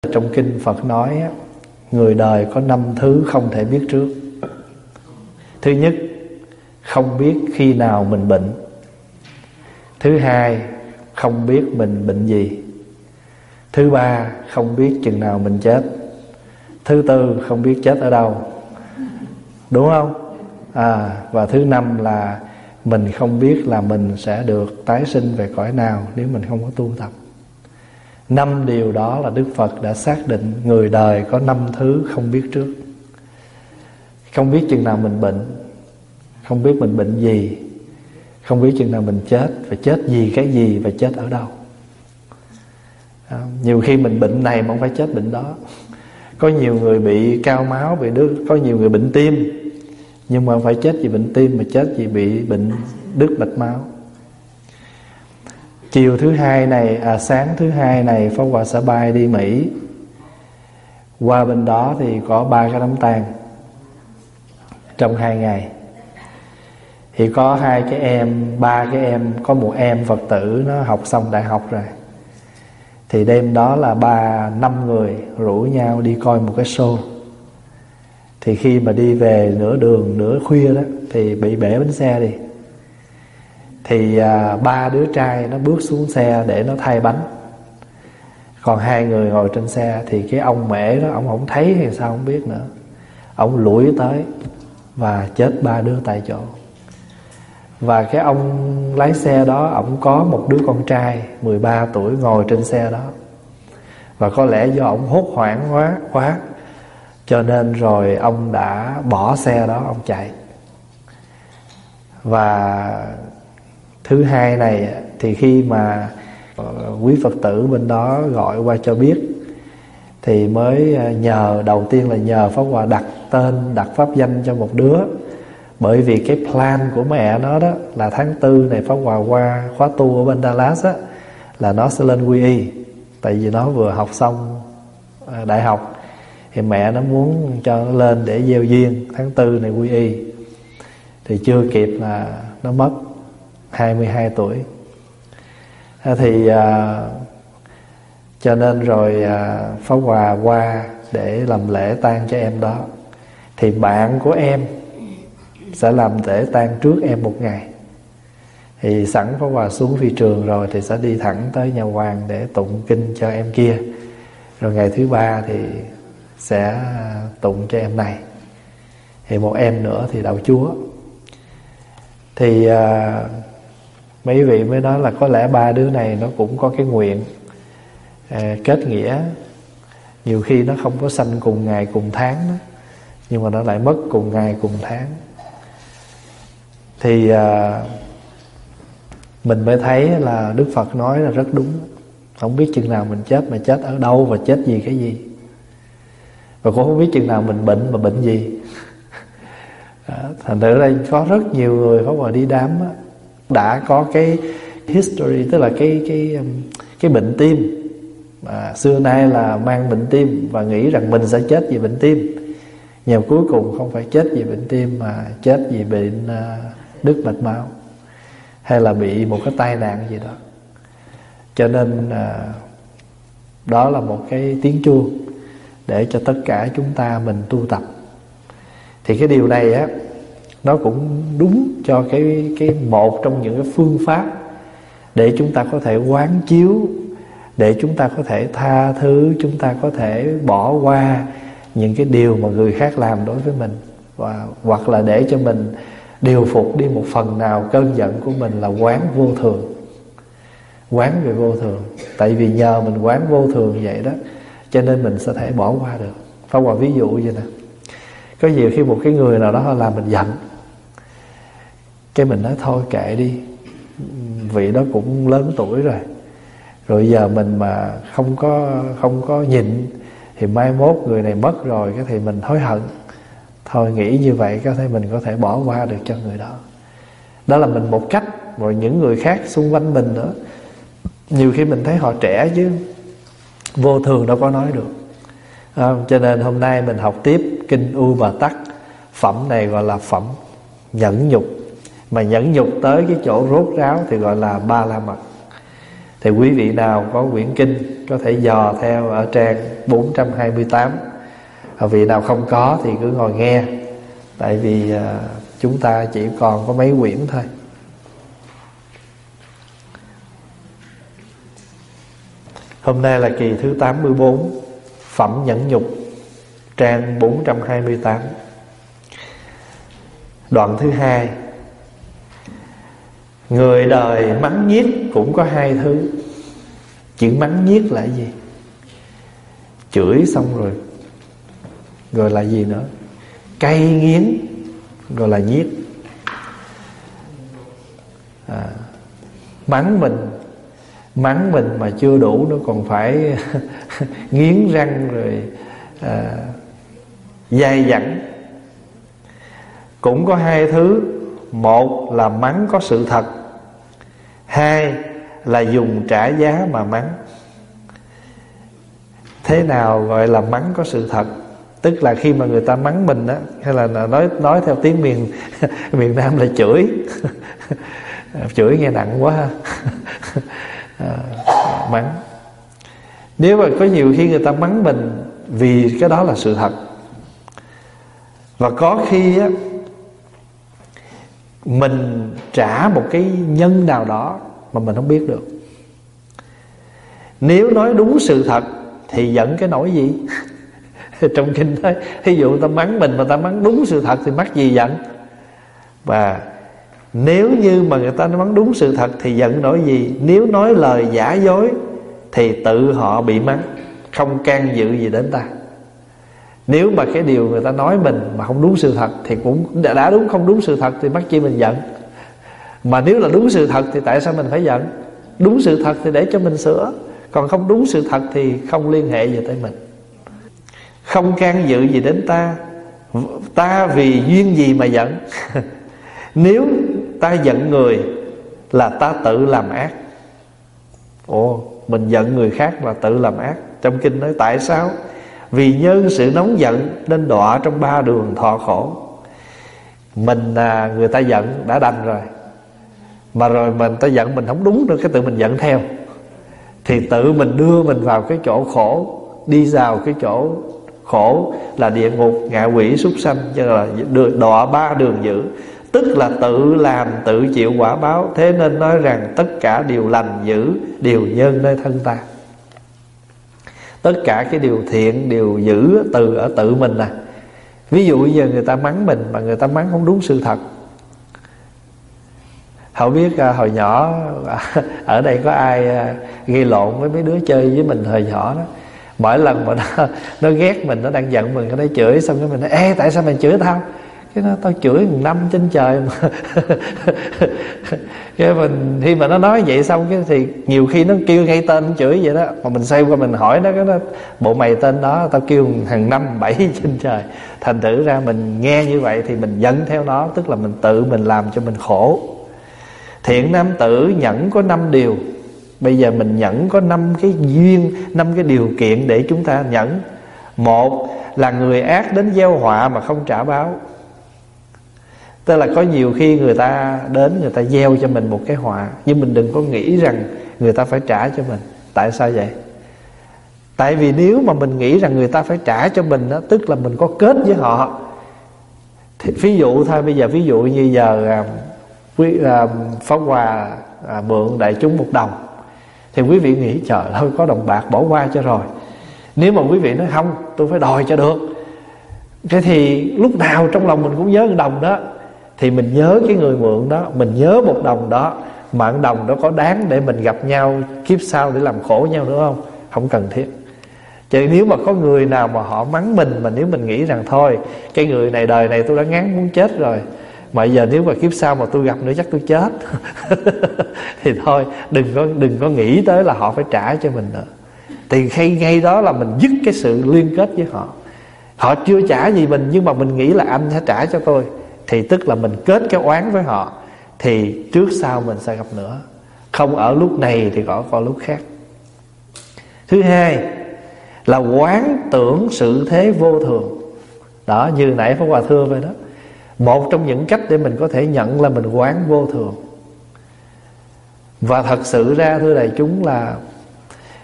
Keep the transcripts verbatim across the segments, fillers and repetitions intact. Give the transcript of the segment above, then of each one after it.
Trong kinh Phật nói á, người đời có năm thứ không thể biết trước. Thứ nhất, không biết khi nào mình bệnh. Thứ hai, không biết mình bệnh gì. Thứ ba, không biết chừng nào mình chết. Thứ tư, không biết chết ở đâu. Đúng không? À, và thứ năm là mình không biết là mình sẽ được tái sinh về cõi nào nếu mình không có tu tập. Năm điều đó là Đức Phật đã xác định người đời có năm thứ không biết trước. Không biết chừng nào mình bệnh, không biết mình bệnh gì, không biết chừng nào mình chết, và chết gì, cái gì, và chết ở đâu. À, nhiều khi mình bệnh này mà không phải chết bệnh đó. Có nhiều người bị cao máu, bị đứt, có nhiều người bệnh tim, nhưng mà không phải chết vì bệnh tim, mà chết vì bị bệnh đứt mạch máu. Chiều thứ hai này, à sáng thứ hai này, Pháp Hòa sẽ bay đi Mỹ. Qua bên đó thì có ba cái đám tang trong hai ngày. Thì có hai cái em, ba cái em, có một em Phật tử nó học xong đại học rồi. Thì đêm đó là ba, năm người rủ nhau đi coi một cái show. Thì khi mà đi về nửa đường, nửa khuya đó, thì bị bể bánh xe đi. Thì à, ba đứa trai nó bước xuống xe để nó thay bánh. Còn hai người ngồi trên xe. Thì cái ông mẹ đó, ông không thấy hay sao không biết nữa, ông lủi tới và chết ba đứa tại chỗ. Và cái ông lái xe đó, ông có một đứa con trai mười ba tuổi ngồi trên xe đó. Và có lẽ do ông hốt hoảng quá, quá cho nên rồi ông đã bỏ xe đó, ông chạy. Và thứ hai này thì khi mà quý Phật tử bên đó gọi qua cho biết, thì mới nhờ, đầu tiên là nhờ Pháp Hòa đặt tên, đặt pháp danh cho một đứa. Bởi vì cái plan của mẹ nó đó là tháng tư này Pháp Hòa qua khóa tu ở bên Dallas á, là nó sẽ lên quy y. Tại vì nó vừa học xong đại học, thì mẹ nó muốn cho nó lên để gieo duyên tháng tư này quy y. Thì chưa kịp là nó mất hai mươi hai tuổi. Thì à, cho nên rồi à, Pháp Hòa qua để làm lễ tang cho em đó. Thì bạn của em sẽ làm lễ tang trước em một ngày. Thì sẵn Pháp Hòa xuống phi trường rồi, thì sẽ đi thẳng tới nhà hoàng để tụng kinh cho em kia. Rồi ngày thứ ba thì sẽ tụng cho em này. Thì một em nữa thì đạo chúa. Thì à, mấy vị mới nói là có lẽ ba đứa này nó cũng có cái nguyện à, kết nghĩa. Nhiều khi nó không có sanh cùng ngày cùng tháng đó, nhưng mà nó lại mất cùng ngày cùng tháng. Thì à, mình mới thấy là Đức Phật nói là rất đúng. Không biết chừng nào mình chết, mà chết ở đâu, và chết gì cái gì. Và cũng không biết chừng nào mình bệnh, mà bệnh gì. Đó, thành thử đây có rất nhiều người Pháp Hòa đi đám á, đã có cái history, tức là cái cái cái bệnh tim, à, xưa nay là mang bệnh tim và nghĩ rằng mình sẽ chết vì bệnh tim. Nhưng cuối cùng không phải chết vì bệnh tim, mà chết vì bệnh uh, đứt mạch máu, hay là bị một cái tai nạn gì đó. Cho nên uh, đó là một cái tiếng chuông để cho tất cả chúng ta mình tu tập. Thì cái điều này á, nó cũng đúng cho cái cái một trong những cái phương pháp để chúng ta có thể quán chiếu, để chúng ta có thể tha thứ, chúng ta có thể bỏ qua những cái điều mà người khác làm đối với mình, và hoặc là để cho mình điều phục đi một phần nào cơn giận của mình, là quán vô thường. Quán về vô thường. Tại vì nhờ mình quán vô thường vậy đó, cho nên mình sẽ thể bỏ qua được. Pháp Hòa ví dụ vậy nè. Có nhiều khi một cái người nào đó làm mình giận, cái mình nói thôi kệ đi, vị đó cũng lớn tuổi rồi, rồi giờ mình mà không có không có nhịn thì mai mốt người này mất rồi, cái thì mình hối hận. Thôi nghĩ như vậy có thể mình có thể bỏ qua được cho người đó. Đó là mình một cách. Rồi những người khác xung quanh mình nữa, nhiều khi mình thấy họ trẻ chứ vô thường đâu có nói được. À, cho nên hôm nay mình học tiếp kinh U Bà Tắc. Phẩm này gọi là phẩm nhẫn nhục. Mà nhẫn nhục tới cái chỗ rốt ráo thì gọi là Ba La Mật. Thì quý vị nào có quyển kinh có thể dò theo ở trang bốn trăm hai mươi tám. Và vị nào không có thì cứ ngồi nghe, tại vì uh, chúng ta chỉ còn có mấy quyển thôi. Hôm nay là kỳ thứ tám mươi bốn, Phẩm Nhẫn Nhục, trang bốn trăm hai mươi tám. Đoạn thứ hai. Người đời mắng nhiếc cũng có hai thứ. Chữ mắng nhiếc là gì? Chửi xong rồi rồi là gì nữa? Cay nghiến, rồi là nhiếc. à, Mắng mình Mắng mình mà chưa đủ, nó còn phải nghiến răng rồi à, dai dẳng. Cũng có hai thứ. Một là mắng có sự thật, hai là dùng trả giá mà mắng. Thế nào gọi là mắng có sự thật? Tức là khi mà người ta mắng mình á, hay là nói nói theo tiếng miền miền Nam là chửi. Chửi nghe nặng quá ha. À, mắng. Nếu mà có nhiều khi người ta mắng mình vì cái đó là sự thật, và có khi á mình trả một cái nhân nào đó mà mình không biết được. Nếu nói đúng sự thật thì giận cái nỗi gì? Trong kinh nói, ví dụ người ta mắng mình mà ta mắng đúng sự thật thì mắc gì giận. Và nếu như mà người ta mắng đúng sự thật thì giận nỗi gì? Nếu nói lời giả dối thì tự họ bị mắng, không can dự gì đến ta. Nếu mà cái điều người ta nói mình mà không đúng sự thật thì cũng đã đúng, không đúng sự thật thì mắc chi mình giận. Mà nếu là đúng sự thật thì tại sao mình phải giận? Đúng sự thật thì để cho mình sửa, còn không đúng sự thật thì không liên hệ gì tới mình. Không can dự gì đến ta. Ta vì duyên gì mà giận? Nếu ta giận người là ta tự làm ác. Ồ, mình giận người khác là tự làm ác. Trong kinh nói tại sao? Vì nhân sự nóng giận nên đọa trong ba đường thọ khổ. Mình à, người ta giận đã đành rồi, mà rồi mình ta giận mình không đúng nữa, cái tự mình giận theo, thì tự mình đưa mình vào cái chỗ khổ, đi vào cái chỗ khổ là địa ngục, ngạ quỷ, súc sanh, cho là đọa ba đường dữ. Tức là tự làm tự chịu quả báo. Thế nên nói rằng tất cả điều lành dữ đều nhân nơi thân ta. Tất cả cái điều thiện, điều dữ từ ở tự mình nè. Ví dụ giờ người ta mắng mình mà người ta mắng không đúng sự thật. Không biết à, hồi nhỏ à, ở đây có ai à, gây lộn với mấy đứa chơi với mình hồi nhỏ đó. Mỗi lần mà nó, nó ghét mình, nó đang giận mình, nó chửi xong cái mình nói: ê, tại sao mày chửi tao? Cái nó: tao chửi một năm trên trời mà. Cái mình khi mà nó nói vậy xong cái thì nhiều khi nó kêu ngay tên nó chửi vậy đó, mà mình xoay qua mình hỏi nó, cái nó: bộ mày tên đó tao kêu hàng năm bảy trên trời. Thành thử ra mình nghe như vậy thì mình giận theo nó, tức là mình tự mình làm cho mình khổ. Thiện nam tử nhẫn có năm điều. Bây giờ mình nhẫn có năm cái duyên, năm cái điều kiện để chúng ta nhẫn. Một là người ác đến gieo họa mà không trả báo. Tức là có nhiều khi người ta đến, người ta gieo cho mình một cái họa, nhưng mình đừng có nghĩ rằng người ta phải trả cho mình. Tại sao vậy? Tại vì nếu mà mình nghĩ rằng người ta phải trả cho mình đó, tức là mình có kết với họ. Thì ví dụ thôi, bây giờ ví dụ như giờ à, quý, à, Pháp Hòa à, mượn đại chúng một đồng, thì quý vị nghĩ trời ơi có đồng bạc bỏ qua cho rồi. Nếu mà quý vị nói không, tôi phải đòi cho được, thế thì lúc nào trong lòng mình cũng nhớ một đồng đó. Thì mình nhớ cái người mượn đó, mình nhớ một đồng đó, mà một đồng đó có đáng để mình gặp nhau kiếp sau để làm khổ nhau nữa không? Không cần thiết. Chứ nếu mà có người nào mà họ mắng mình, mà nếu mình nghĩ rằng thôi cái người này đời này tôi đã ngán muốn chết rồi, mà giờ nếu mà kiếp sau mà tôi gặp nữa chắc tôi chết, thì thôi đừng có đừng có nghĩ tới là họ phải trả cho mình nữa. Thì khi ngay đó là mình dứt cái sự liên kết với họ. Họ chưa trả gì mình, nhưng mà mình nghĩ là anh sẽ trả cho tôi, thì tức là mình kết cái oán với họ. Thì trước sau mình sẽ gặp nữa, không ở lúc này thì có có lúc khác. Thứ hai là quán tưởng sự thế vô thường. Đó, như nãy Pháp Hòa thưa vậy đó. Một trong những cách để mình có thể nhận là mình quán vô thường. Và thật sự ra thưa đại chúng là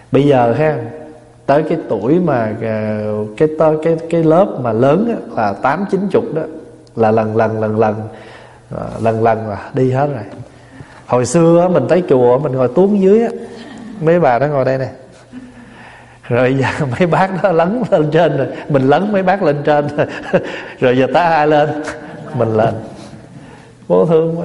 Bây giờ ha, tới cái tuổi mà cái cái cái, cái lớp mà lớn á, là tám chín chục đó, là lần lần lần lần lần lần là đi hết rồi. Hồi xưa á, mình tới chùa mình ngồi tuốt dưới á, mấy bà đó ngồi đây nè, rồi giờ mấy bác đó lấn lên trên rồi, mình lấn mấy bác lên trên rồi, rồi giờ ta ai lên, mình lên. Vô thương quá.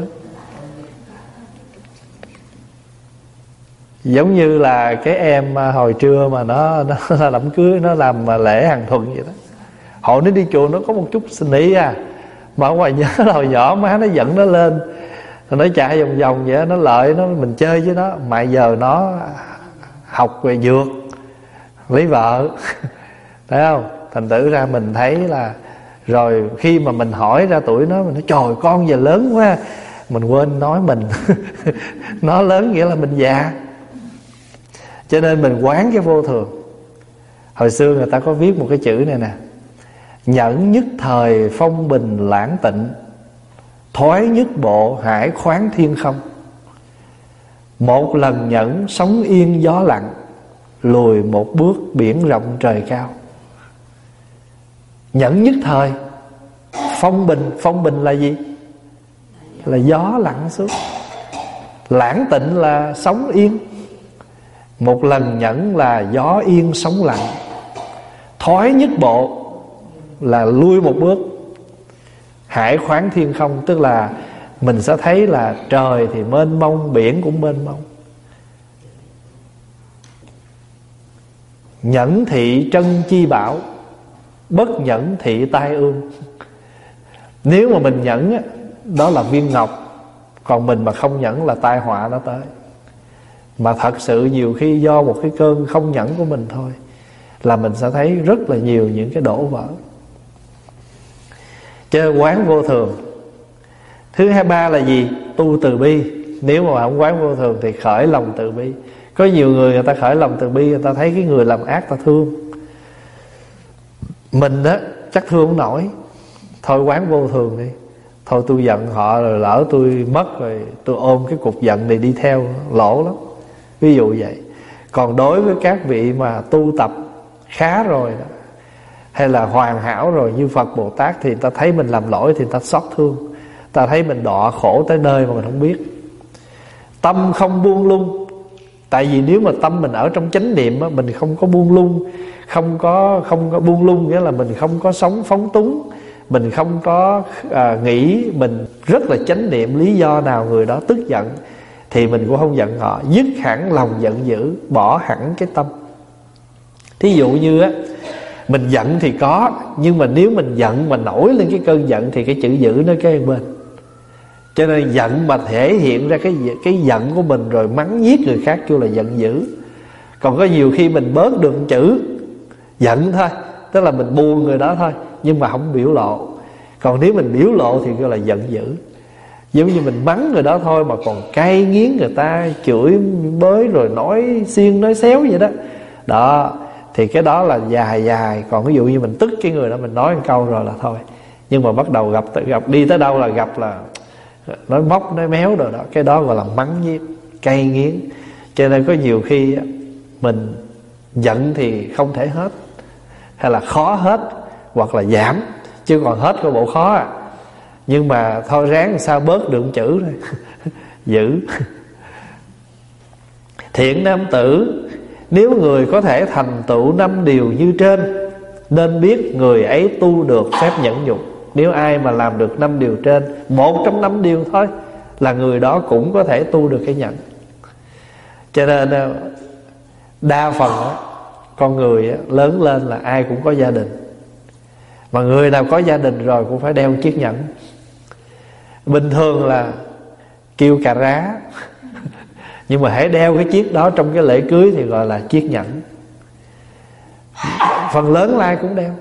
Giống như là cái em hồi trưa mà nó nó đám cưới, nó làm lễ hàng thuận vậy đó. Hồi nó đi chùa nó có một chút sinh ý à, mà ở ngoài nhớ là hồi nhỏ má nó dẫn nó lên, nó chạy vòng vòng vậy, nó lợi nó, mình chơi với nó. Mà giờ nó học về dược, lấy vợ thấy không? Thành thử ra mình thấy là, rồi khi mà mình hỏi ra tuổi nó, mình nói trời con giờ lớn quá, mình quên nói mình nó lớn nghĩa là mình già. Cho nên mình quán cái vô thường. Hồi xưa người ta có viết một cái chữ này nè: nhẫn nhất thời phong bình lãng tịnh, thoái nhất bộ hải khoáng thiên không. Một lần nhẫn sóng yên gió lặng, lùi một bước biển rộng trời cao. Nhẫn nhất thời, phong bình, phong bình là gì? Là gió lặng xuống. Lãng tịnh là sóng yên. Một lần nhẫn là gió yên sóng lặng. Thoái nhất bộ là lui một bước. Hải khoáng thiên không, tức là mình sẽ thấy là trời thì mênh mông, biển cũng mênh mông. Nhẫn thị trân chi bảo, bất nhẫn thị tai ương. Nếu mà mình nhẫn đó là viên ngọc, còn mình mà không nhẫn là tai họa nó tới. Mà thật sự nhiều khi do một cái cơn không nhẫn của mình thôi là mình sẽ thấy rất là nhiều những cái đổ vỡ. Cho nên quán vô thường. Thứ hai ba là gì? Tu từ bi. Nếu mà không quán vô thường thì khởi lòng từ bi. Có nhiều người người ta khởi lòng từ bi, người ta thấy cái người làm ác ta thương. Mình á chắc thương không nổi, thôi quán vô thường đi. Thôi tôi giận họ rồi lỡ tôi mất rồi, tôi ôm cái cục giận này đi theo lỗ lắm. Ví dụ vậy. Còn đối với các vị mà tu tập khá rồi đó, hay là hoàn hảo rồi như Phật Bồ Tát, thì ta thấy mình làm lỗi thì ta xót thương, ta thấy mình đọa khổ tới nơi mà mình không biết. Tâm không buông lung. Tại vì nếu mà tâm mình ở trong chánh niệm á, mình không có buông lung, không có không có buông lung nghĩa là mình không có sống phóng túng, mình không có à, nghĩ, mình rất là chánh niệm, lý do nào người đó tức giận thì mình cũng không giận họ, dứt hẳn lòng giận dữ, bỏ hẳn cái tâm. Thí dụ như á, mình giận thì có, nhưng mà nếu mình giận mà nổi lên cái cơn giận thì cái chữ dữ nó kế bên. Cho nên giận mà thể hiện ra cái cái giận của mình rồi mắng giết người khác kêu là giận dữ. Còn có nhiều khi mình bớt được một chữ giận thôi, tức là mình buồn người đó thôi, nhưng mà không biểu lộ. Còn nếu mình biểu lộ thì kêu là giận dữ. Giống như mình mắng người đó thôi mà còn cay nghiến người ta, chửi bới rồi nói xiên nói xéo vậy đó. Đó, thì cái đó là dài dài. Còn ví dụ như mình tức cái người đó, mình nói một câu rồi là thôi. Nhưng mà bắt đầu gặp gặp đi tới đâu là gặp là nói móc nói méo rồi đó, cái đó gọi là mắng giết, cay nghiến. Cho nên có nhiều khi mình giận thì không thể hết, hay là khó hết, hoặc là giảm, chứ còn hết có bộ khó à. Nhưng mà thôi ráng làm sao bớt được chữ thôi giữ. Thiện nam tử, nếu người có thể thành tựu năm điều như trên, nên biết người ấy tu được phép nhẫn nhục. Nếu ai mà làm được năm điều trên, một trong năm điều thôi, là người đó cũng có thể tu được cái nhẫn. Cho nên đa phần đó, con người lớn lên là ai cũng có gia đình. Mà người nào có gia đình rồi cũng phải đeo chiếc nhẫn. Bình thường là kêu cà rá nhưng mà hãy đeo cái chiếc đó trong cái lễ cưới thì gọi là chiếc nhẫn. Phần lớn là ai cũng đeo.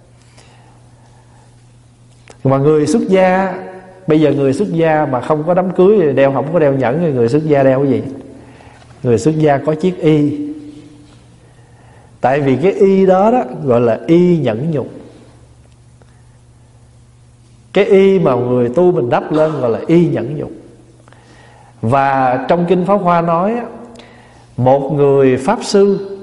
Mà người xuất gia, bây giờ người xuất gia mà không có đám cưới thì đeo, không có đeo nhẫn thì người xuất gia đeo cái gì? Người xuất gia có chiếc y. Tại vì cái y đó đó gọi là y nhẫn nhục. Cái y mà người tu mình đắp lên gọi là y nhẫn nhục. Và trong Kinh Pháp Hoa nói, một người Pháp Sư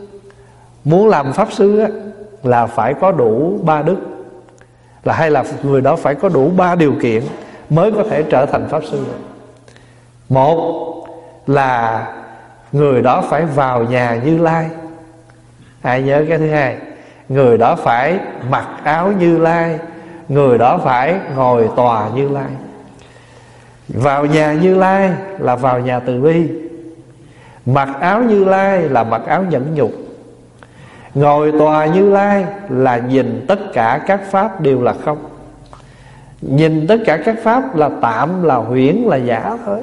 Muốn làm pháp sư á, là phải có đủ ba đức, là hay là người đó phải có đủ ba điều kiện mới có thể trở thành pháp sư. Một là người đó phải vào nhà Như Lai. Ai nhớ cái thứ hai? Người đó phải mặc áo Như Lai, người đó phải ngồi tòa Như Lai. Vào nhà Như Lai là vào nhà từ bi, mặc áo Như Lai là mặc áo nhẫn nhục, ngồi tòa Như Lai là nhìn tất cả các pháp đều là không. Nhìn tất cả các pháp là tạm, là huyễn, là giả thôi.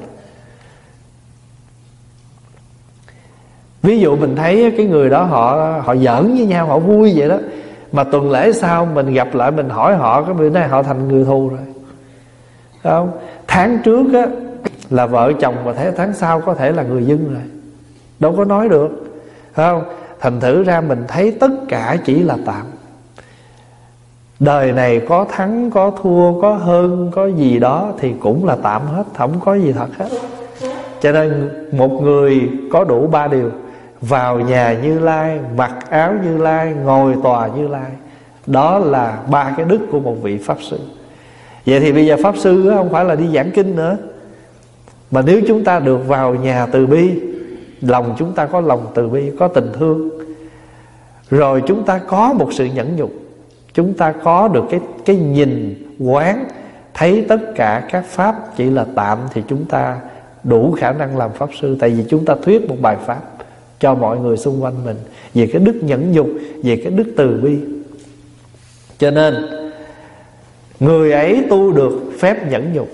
Ví dụ mình thấy cái người đó họ họ giỡn với nhau, họ vui vậy đó, mà tuần lễ sau mình gặp lại, mình hỏi họ, cái bữa nay họ thành người thù rồi, phải không? Tháng trước á là vợ chồng, mà thấy tháng sau có thể là người dưng rồi, đâu có nói được, phải không? Thành thử ra mình thấy tất cả chỉ là tạm. Đời này có thắng, có thua, có hơn, có gì đó thì cũng là tạm hết, không có gì thật hết. Cho nên một người có đủ ba điều: vào nhà Như Lai, mặc áo Như Lai, ngồi tòa Như Lai. Đó là ba cái đức của một vị pháp sư. Vậy thì bây giờ pháp sư không phải là đi giảng kinh nữa, mà nếu chúng ta được vào nhà từ bi, lòng chúng ta có lòng từ bi, có tình thương, rồi chúng ta có một sự nhẫn nhục, chúng ta có được cái, cái nhìn quán, thấy tất cả các pháp chỉ là tạm, thì chúng ta đủ khả năng làm pháp sư. Tại vì chúng ta thuyết một bài pháp cho mọi người xung quanh mình về cái đức nhẫn nhục, về cái đức từ bi. Cho nên người ấy tu được phép nhẫn nhục.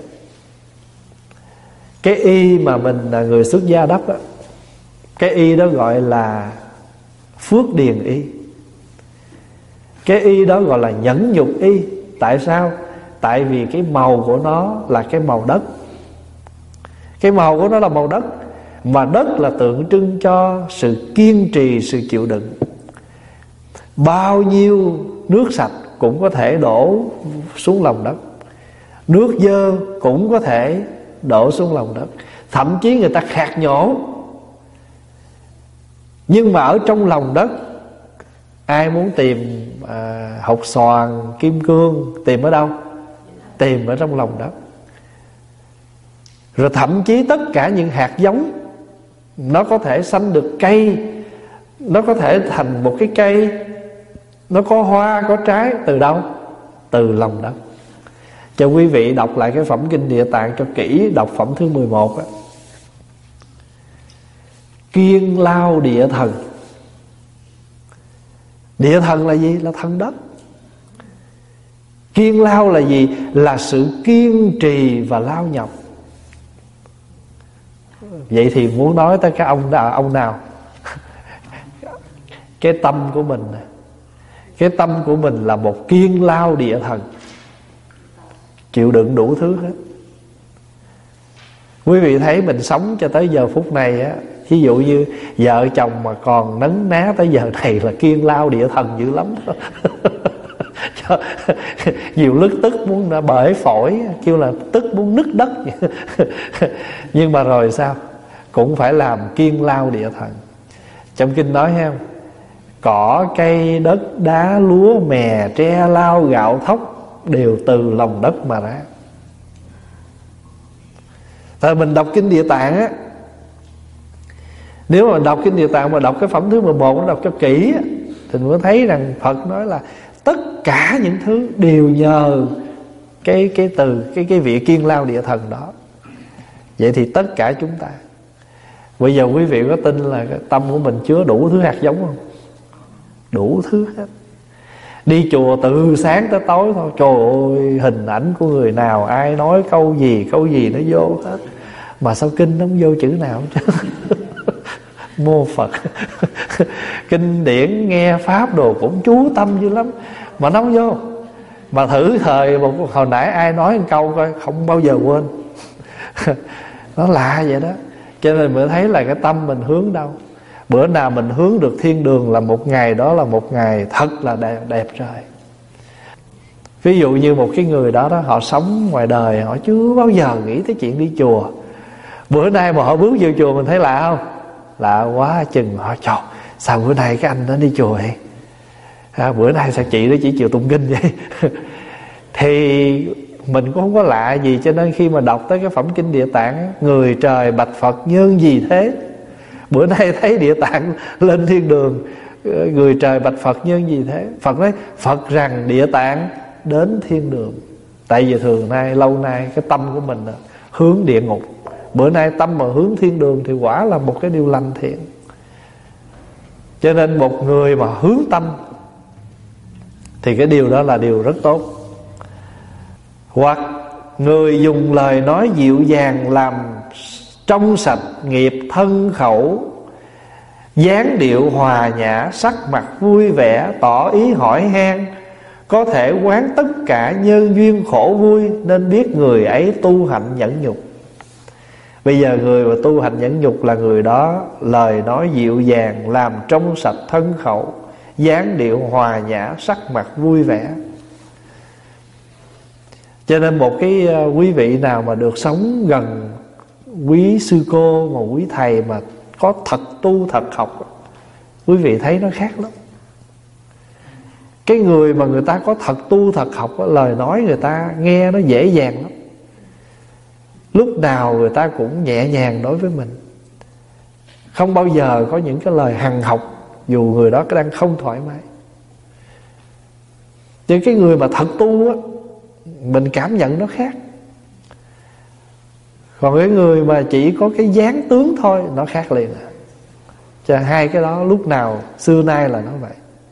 Cái y mà mình là người xuất gia đắp á, cái y đó gọi là phước điền y. Cái y đó gọi là nhẫn nhục y. Tại sao? Tại vì cái màu của nó là cái màu đất. Cái màu của nó là màu đất, mà đất là tượng trưng cho sự kiên trì, sự chịu đựng. Bao nhiêu nước sạch cũng có thể đổ xuống lòng đất, nước dơ cũng có thể đổ xuống lòng đất. Thậm chí người ta khạc nhổ, nhưng mà ở trong lòng đất, ai muốn tìm à, hột xoàn, kim cương, tìm ở đâu? Tìm ở trong lòng đất. Rồi thậm chí tất cả những hạt giống, nó có thể sanh được cây, nó có thể thành một cái cây, nó có hoa, có trái. Từ đâu? Từ lòng đất. Cho quý vị đọc lại cái phẩm Kinh Địa Tạng cho kỹ. Đọc phẩm thứ mười một á. Kiên lao địa thần. Địa thần là gì? Là thần đất. Kiên lao là gì? Là sự kiên trì và lao nhọc. Vậy thì muốn nói tới cái ông nào, ông nào? Cái tâm của mình. Cái tâm của mình là một kiên lao địa thần, chịu đựng đủ thứ hết. Quý vị thấy mình sống cho tới giờ phút này á, ví dụ như vợ chồng mà còn nấn ná tới giờ này là kiên lao địa thần dữ lắm. Nhiều lúc tức muốn bể phổi, kêu là tức muốn nứt đất. Nhưng mà rồi sao? Cũng phải làm kiên lao địa thần. Trong kinh nói ha, cỏ cây đất đá lúa mè tre lau gạo thóc đều từ lòng đất mà ra. Thời mình đọc kinh Địa Tạng á, nếu mà đọc kinh Địa Tạng mà đọc cái phẩm thứ mười một, nó đọc cho kỹ á, thì mình mới thấy rằng Phật nói là tất cả những thứ đều nhờ cái cái từ cái cái vị kiên lao địa thần đó. Vậy thì tất cả chúng ta, bây giờ quý vị có tin là cái tâm của mình chứa đủ thứ hạt giống không? Đủ thứ hết. Đi chùa từ sáng tới tối thôi, trời ơi, hình ảnh của người nào, ai nói câu gì, câu gì nó vô hết. Mà sao kinh nó không vô chữ nào chứ? Mô Phật. Kinh điển nghe pháp đồ cũng chú tâm dữ lắm, mà nó không vô. Mà thử thời một hồi nãy ai nói một câu coi, không bao giờ quên. Nó lạ vậy đó. Cho nên mới thấy là cái tâm mình hướng đâu. Bữa nào mình hướng được thiên đường là một ngày đó là một ngày thật là đẹp, đẹp trời. Ví dụ như một cái người đó, đó họ sống ngoài đời, họ chưa bao giờ nghĩ tới chuyện đi chùa. Bữa nay mà họ bước vô chùa mình thấy lạ không? Lạ quá chừng. Họ trời, sao bữa nay cái anh đó đi chùa vậy, à, bữa nay sao chị đó chỉ chịu tụng kinh vậy? Thì mình cũng không có lạ gì. Cho nên khi mà đọc tới cái phẩm kinh Địa Tạng, người trời bạch Phật nhân gì thế, bữa nay thấy Địa Tạng lên thiên đường, người trời bạch Phật nhân gì thế. Phật nói Phật rằng Địa Tạng đến thiên đường. Tại vì thường nay lâu nay cái tâm của mình hướng địa ngục, bữa nay tâm mà hướng thiên đường thì quả là một cái điều lành thiện. Cho nên một người mà hướng tâm thì cái điều đó là điều rất tốt. Hoặc người dùng lời nói dịu dàng làm trong sạch nghiệp thân khẩu, dáng điệu hòa nhã, sắc mặt vui vẻ, tỏ ý hỏi han, có thể quán tất cả nhân duyên khổ vui, nên biết người ấy tu hạnh nhẫn nhục. Bây giờ người mà tu hành nhẫn nhục là người đó lời nói dịu dàng, làm trong sạch thân khẩu, dáng điệu hòa nhã, sắc mặt vui vẻ. Cho nên một cái quý vị nào mà được sống gần quý sư cô, mà quý thầy mà có thật tu thật học, quý vị thấy nó khác lắm. Cái người mà người ta có thật tu thật học, lời nói người ta nghe nó dễ dàng lắm. Lúc nào người ta cũng nhẹ nhàng đối với mình, không bao giờ có những cái lời hằn học, dù người đó đang không thoải mái. Chứ cái người mà thật tu á, mình cảm nhận nó khác. Còn cái người mà chỉ có cái dáng tướng thôi, nó khác liền à. Cho hai cái đó lúc nào xưa nay là nó vậy.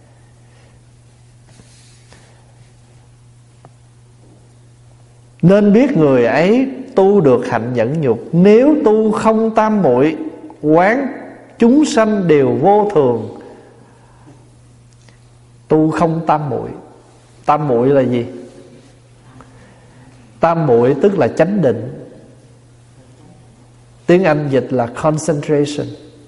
Nên biết người ấy tu được hạnh nhẫn nhục. Nếu tu không tam muội, quán chúng sanh đều vô thường. Tu không tam muội. Tam muội là gì? Tam muội tức là chánh định. Tiếng Anh dịch là concentration.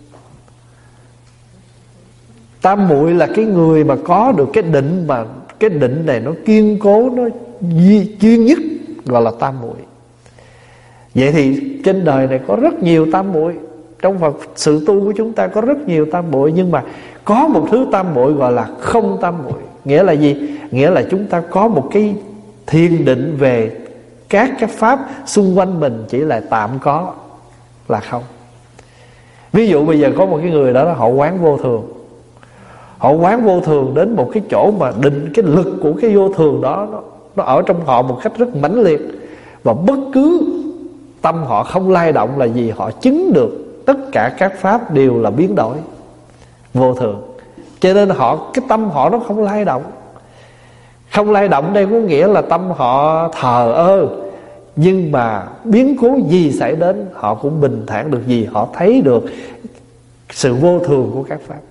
Tam muội là cái người mà có được cái định, mà cái định này nó kiên cố, nó chuyên nhất, gọi là tam muội. Vậy thì trên đời này có rất nhiều tam muội. Trong Phật sự tu của chúng ta có rất nhiều tam muội. Nhưng mà có một thứ tam muội gọi là không tam muội. Nghĩa là gì? Nghĩa là chúng ta có một cái thiền định về các cái pháp xung quanh mình chỉ là tạm có, là không. Ví dụ bây giờ có một cái người đó, họ quán vô thường. Họ quán vô thường đến một cái chỗ mà định cái lực của cái vô thường đó nó, nó ở trong họ một cách rất mãnh liệt. Và bất cứ tâm họ không lay động là gì, họ chứng được tất cả các pháp đều là biến đổi vô thường. Cho nên họ, cái tâm họ nó không lay động. Không lay động đây có nghĩa là tâm họ thờ ơ, nhưng mà biến cố gì xảy đến họ cũng bình thản được, gì họ thấy được sự vô thường của các pháp.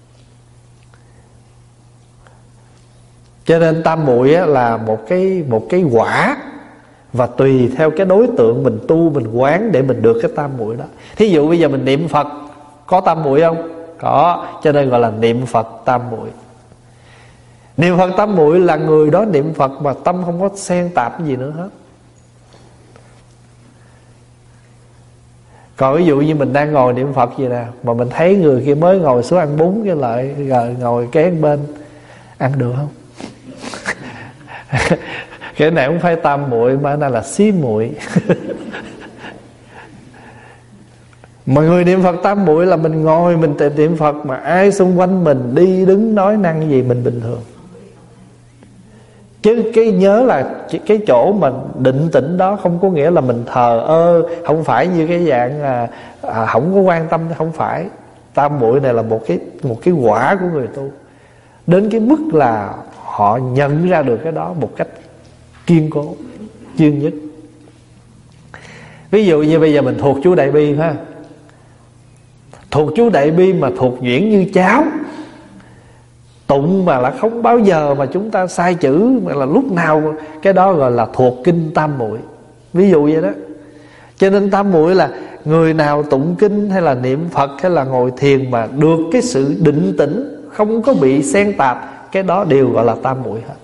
Cho nên tam muội là một cái một cái quả, và tùy theo cái đối tượng mình tu, mình quán để mình được cái tam muội đó. Thí dụ bây giờ mình niệm Phật, có tam muội không? Có, cho nên gọi là niệm Phật tam muội. Niệm Phật tam muội là người đó niệm Phật mà tâm không có xen tạp gì nữa hết. Còn ví dụ như mình đang ngồi niệm Phật gì nè, mà mình thấy người kia mới ngồi xuống ăn bún, cái lại rồi ngồi kế bên, ăn được không? Cái này không phải tam muội mà nó là xí muội. Mà người niệm Phật tam muội là mình ngồi mình niệm Phật, mà ai xung quanh mình đi đứng nói năng gì mình bình thường. Chứ cái nhớ là cái chỗ mà định tĩnh đó không có nghĩa là mình thờ ơ, không phải như cái dạng à, à, không có quan tâm, không phải. Tam muội này là một cái một cái quả của người tu, đến cái mức là họ nhận ra được cái đó một cách kiên cố, chuyên nhất. Ví dụ như bây giờ mình thuộc chú Đại Bi ha, thuộc chú Đại Bi mà thuộc nhuyễn như cháo, tụng mà là không bao giờ mà chúng ta sai chữ, mà là lúc nào cái đó gọi là thuộc kinh tam muội. Ví dụ vậy đó. Cho nên tam muội là người nào tụng kinh hay là niệm Phật hay là ngồi thiền mà được cái sự định tĩnh, không có bị xen tạp, cái đó đều gọi là tam muội hết.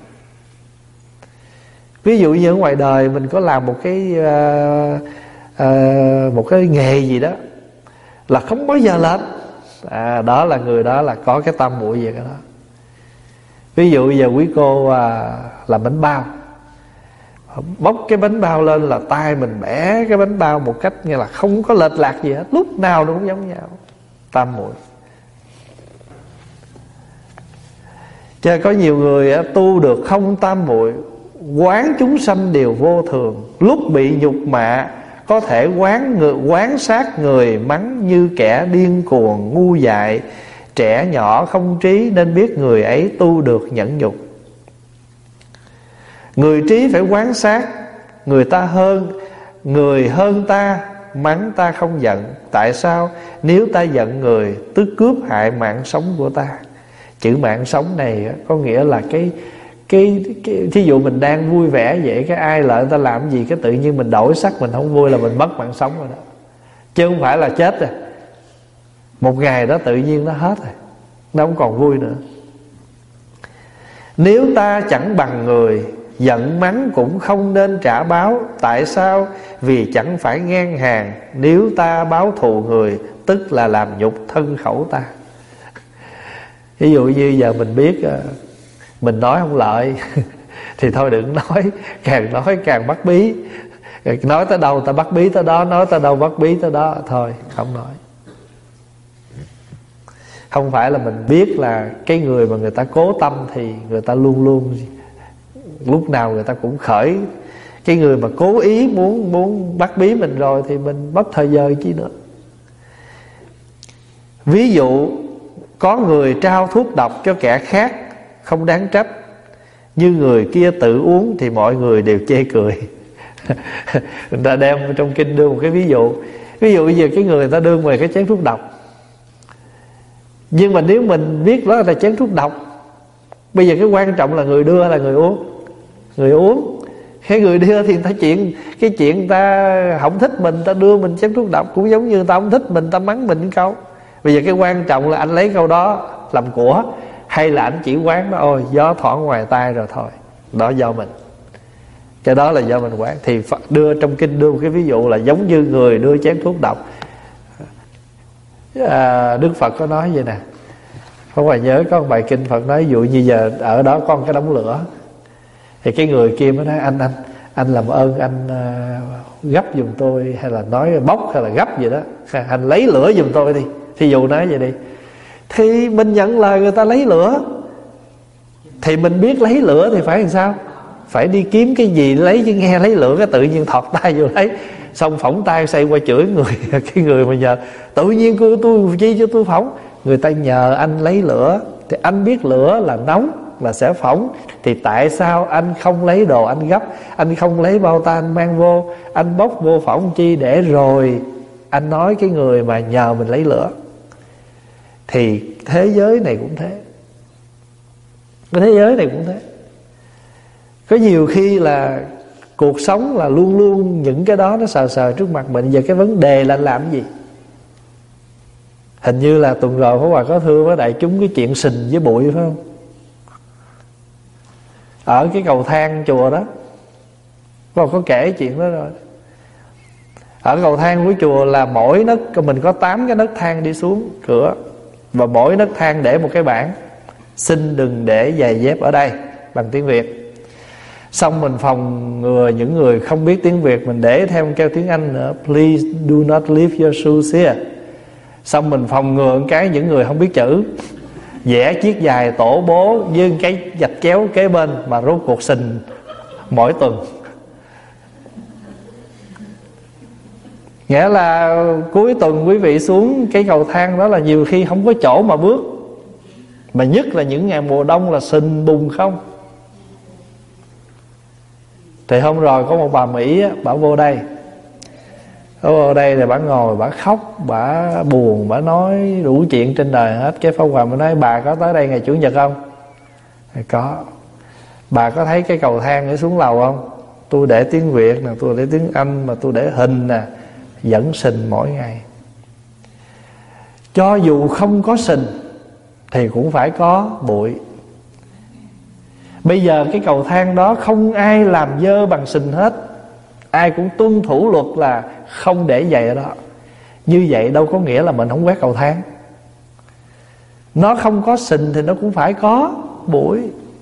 Ví dụ như ở ngoài đời mình có làm một cái uh, uh, một cái nghề gì đó là không bao giờ lệch, à, đó là người đó là có cái tam muội về cái đó. Ví dụ giờ quý cô à, làm bánh bao, bóc cái bánh bao lên là tay mình bẻ cái bánh bao một cách như là không có lệch lạc gì hết, lúc nào nó cũng giống nhau. Tam muội. Chứ có nhiều người tu được không tam muội, quán chúng sanh đều vô thường, lúc bị nhục mạ có thể quán người, quán sát người mắng như kẻ điên cuồng ngu dại, trẻ nhỏ không trí, nên biết người ấy tu được nhẫn nhục. Người trí phải quán sát người ta hơn, người hơn ta mắng ta không giận. Tại sao? Nếu ta giận người tức cướp hại mạng sống của ta. Chữ mạng sống này có nghĩa là cái cái, cái thí dụ mình đang vui vẻ vậy, cái ai lợi người ta làm gì cái tự nhiên mình đổi sắc, mình không vui là mình mất mạng sống rồi đó, chứ không phải là chết rồi. Một ngày đó tự nhiên nó hết rồi, nó không còn vui nữa. Nếu ta chẳng bằng người, giận mắng cũng không nên trả báo. Tại sao? Vì chẳng phải ngang hàng. Nếu ta báo thù người, tức là làm nhục thân khẩu ta. Ví dụ như giờ mình biết mình nói không lợi thì thôi đừng nói, càng nói càng bắt bí. Nói tới đâu ta bắt bí tới đó, nói tới đâu bắt bí tới đó, thôi không nói. Không phải là mình biết là cái người mà người ta cố tâm thì người ta luôn luôn lúc nào người ta cũng khởi. Cái người mà cố ý muốn muốn bắt bí mình rồi thì mình mất thời giờ chi nữa. Ví dụ có người trao thuốc độc cho kẻ khác không đáng trách, như người kia tự uống thì mọi người đều chê cười. Người ta đem trong kinh đưa một cái ví dụ. Ví dụ bây giờ cái người người ta đưa về cái chén thuốc độc, nhưng mà nếu mình biết đó là chén thuốc độc, bây giờ cái quan trọng là người đưa là người uống. Người uống, cái người đưa thì người ta chuyện cái chuyện người ta không thích mình, ta đưa mình chén thuốc độc, cũng giống như người ta không thích mình, ta mắng mình câu. Bây giờ cái quan trọng là anh lấy câu đó làm của, hay là anh chỉ quán đó ôi gió thoảng ngoài tai rồi thôi, đó do mình. Cái đó là do mình quán. Thì đưa trong kinh đưa một cái ví dụ là giống như người đưa chén thuốc độc. à, Đức Phật có nói vậy nè, không phải nhớ có một bài kinh Phật nói ví dụ như giờ ở đó có một cái đống lửa, thì cái người kia mới nói anh anh anh làm ơn anh uh, gấp giùm tôi, hay là nói bốc hay là gấp gì đó, anh lấy lửa giùm tôi đi, thí dụ nói vậy đi. Thì mình nhận lời người ta lấy lửa, thì mình biết lấy lửa thì phải làm sao? Phải đi kiếm cái gì lấy, chứ nghe lấy lửa cái tự nhiên thọt tay vô lấy, xong phỏng tay xoay qua chửi người. Cái người mà nhờ tự nhiên cô tôi chi cho tôi phỏng, người ta nhờ anh lấy lửa, thì anh biết lửa là nóng là sẽ phỏng, thì tại sao anh không lấy đồ anh gấp, anh không lấy bao tay anh mang vô, anh bốc vô phỏng chi để rồi anh nói cái người mà nhờ mình lấy lửa. Thì thế giới này cũng thế, cái thế giới này cũng thế. Có nhiều khi là cuộc sống là luôn luôn những cái đó nó sờ sờ trước mặt mình. Giờ cái vấn đề là anh làm cái gì? Hình như là tuần rồi Pháp Hòa có thưa với đại chúng cái chuyện sình với bụi, phải không? Ở cái cầu thang chùa đó Pháp Hòa có kể chuyện đó rồi. Ở cầu thang của chùa là mỗi nấc mình có tám cái nấc thang đi xuống cửa, và mỗi nấc thang để một cái bảng xin đừng để giày dép ở đây bằng tiếng Việt. Xong mình phòng ngừa những người không biết tiếng Việt, mình để thêm kêu tiếng Anh nữa, please do not leave your shoes here. Xong mình phòng ngừa cái những người không biết chữ, vẽ chiếc giày tổ bố với cái vạch kéo kế bên, mà rốt cuộc sình mỗi tuần. Nghĩa là cuối tuần quý vị xuống cái cầu thang đó là nhiều khi không có chỗ mà bước, mà nhất là những ngày mùa đông là sình bùn không. Thì hôm rồi có một bà Mỹ á, bà vô đây Bà vô đây thì bà ngồi, bà khóc, bà buồn, bà nói đủ chuyện trên đời hết. Cái Pháp Hòa mới nói bà có tới đây ngày Chủ nhật không? Thì có. Bà có thấy cái cầu thang để xuống lầu không? Tôi để tiếng Việt nè, tôi để tiếng Anh, mà tôi để hình nè, vẫn sình mỗi ngày. Cho dù không có sình thì cũng phải có bụi. Bây giờ cái cầu thang đó không ai làm dơ bằng sình hết, ai cũng tuân thủ luật là không để giày ở đó. Như vậy đâu có nghĩa là mình không quét cầu thang. Nó không có sình thì nó cũng phải có bụi.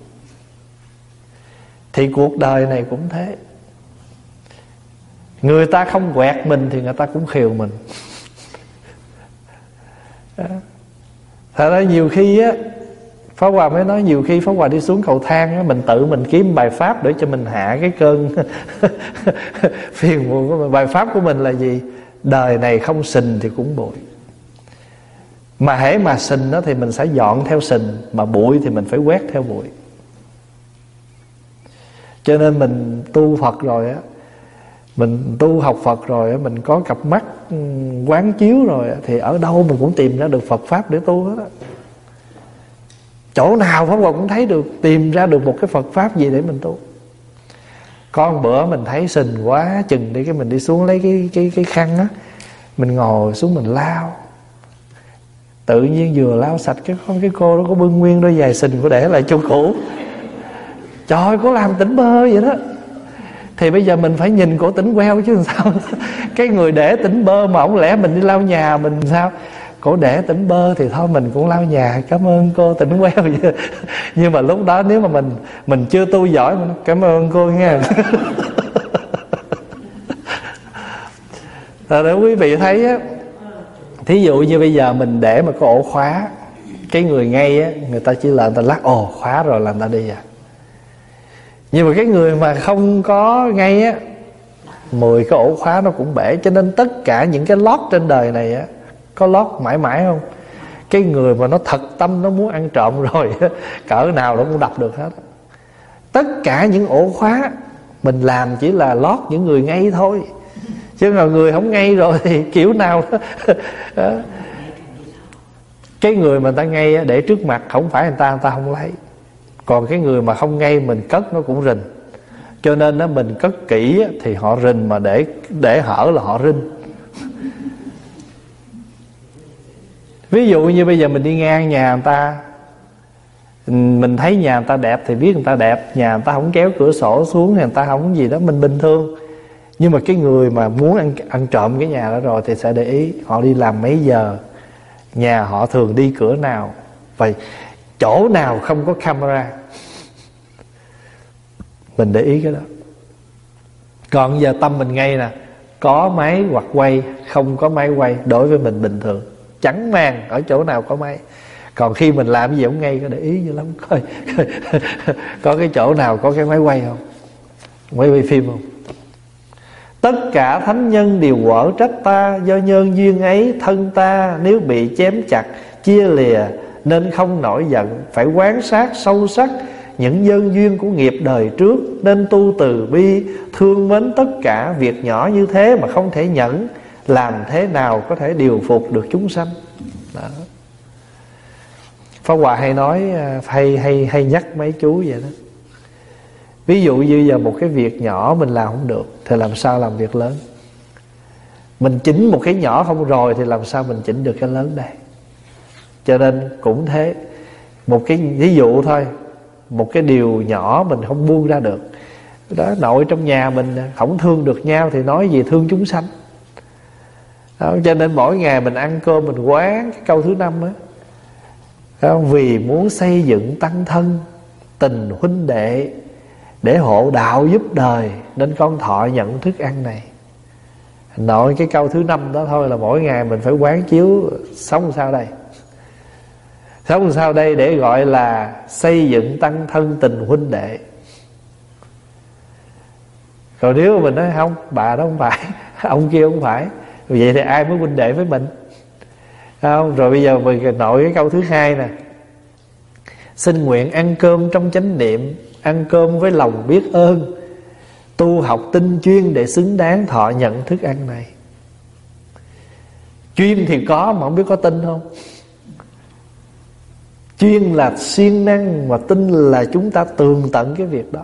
Thì cuộc đời này cũng thế. Người ta không quẹt mình thì người ta cũng khiều mình. Thật ra nhiều khi á, Pháp Hòa mới nói nhiều khi Pháp Hòa đi xuống cầu thang á, mình tự mình kiếm bài pháp để cho mình hạ cái cơn phiền muộn của mình. Bài pháp của mình là gì? Đời này không sình thì cũng bụi. Mà hễ mà sình đó thì mình sẽ dọn theo sình, mà bụi thì mình phải quét theo bụi. Cho nên mình tu Phật rồi á, mình tu học Phật rồi á, mình có cặp mắt quán chiếu rồi á, thì ở đâu mình cũng tìm ra được Phật Pháp để tu hết á. Chỗ nào Pháp Hòa cũng thấy được, tìm ra được một cái Phật Pháp gì để mình tu. Có một bữa mình thấy sình quá chừng đi, cái mình đi xuống lấy cái cái cái khăn á, mình ngồi xuống mình lao. Tự nhiên vừa lao sạch cái con cái cô đó có bưng nguyên đôi giày sình của để lại chỗ cũ. Trời ơi, cô làm tỉnh bơ vậy đó. Thì bây giờ mình phải nhìn cổ tỉnh queo chứ làm sao. Cái người để tỉnh bơ mà không lẽ mình đi lau nhà mình sao? Cổ để tỉnh bơ thì thôi mình cũng lau nhà, cảm ơn cô tỉnh queo vậy. Nhưng mà lúc đó nếu mà mình mình chưa tu giỏi, mình cảm ơn cô nha. Rồi để quý vị thấy á, thí dụ như bây giờ mình để mà có ổ khóa, cái người ngay á, người ta chỉ là người ta lắc ồ khóa rồi là người ta đi à. Nhưng mà cái người mà không có ngay á, mười cái ổ khóa nó cũng bể. Cho nên tất cả những cái lót trên đời này á, có lót mãi mãi không? Cái người mà nó thật tâm nó muốn ăn trộm rồi cỡ nào nó cũng đập được hết. Tất cả những ổ khóa mình làm chỉ là lót những người ngay thôi, chứ mà người không ngay rồi thì kiểu nào đó. Cái người mà người ta ngay để trước mặt không phải người ta, người ta không lấy. Còn cái người mà không ngay mình cất nó cũng rình. Cho nên đó, mình cất kỹ thì họ rình, mà để để hở là họ rinh. Ví dụ như bây giờ mình đi ngang nhà người ta, mình thấy nhà người ta đẹp thì biết người ta đẹp. Nhà người ta không kéo cửa sổ xuống thì người ta không gì đó, mình bình thường. Nhưng mà cái người mà muốn ăn, ăn trộm cái nhà đó rồi thì sẽ để ý. Họ đi làm mấy giờ, nhà họ thường đi cửa nào, vậy chỗ nào không có camera, mình để ý cái đó. Còn giờ tâm mình ngay nè, có máy hoặc quay, không có máy quay, đối với mình bình thường, chẳng màng ở chỗ nào có máy. Còn khi mình làm cái gì không ngay, có để ý dữ lắm. Coi, coi có cái chỗ nào có cái máy quay không, máy quay phim không. Tất cả thánh nhân đều quở trách ta, do nhân duyên ấy thân ta nếu bị chém chặt chia lìa, nên không nổi giận. Phải quán sát sâu sắc những nhân duyên của nghiệp đời trước, nên tu từ bi thương mến tất cả. Việc nhỏ như thế mà không thể nhẫn, làm thế nào có thể điều phục được chúng sanh. Đó. Pháp Hòa hay nói, hay hay hay nhắc mấy chú vậy đó. Ví dụ như giờ một cái việc nhỏ mình làm không được thì làm sao làm việc lớn. Mình chỉnh một cái nhỏ không rồi thì làm sao mình chỉnh được cái lớn đây. Cho nên cũng thế, một cái ví dụ thôi, một cái điều nhỏ mình không buông ra được đó, nội trong nhà mình không thương được nhau thì nói gì thương chúng sanh đó. Cho nên mỗi ngày mình ăn cơm mình quán cái câu thứ năm á, vì muốn xây dựng tăng thân tình huynh đệ, để hộ đạo giúp đời, nên con thọ nhận thức ăn này. Nội cái câu thứ năm đó thôi là mỗi ngày mình phải quán chiếu sống sao đây, sống sao đây để gọi là xây dựng tăng thân tình huynh đệ. Còn nếu mà mình nói không, bà đó không phải, ông kia không phải, vậy thì ai mới huynh đệ với mình, không? Rồi bây giờ mình nội cái câu thứ hai nè, xin nguyện ăn cơm trong chánh niệm, ăn cơm với lòng biết ơn, tu học tinh chuyên để xứng đáng thọ nhận thức ăn này. Chuyên thì có mà không biết có tinh không. Chuyên là siêng năng, mà tinh là chúng ta tường tận cái việc đó.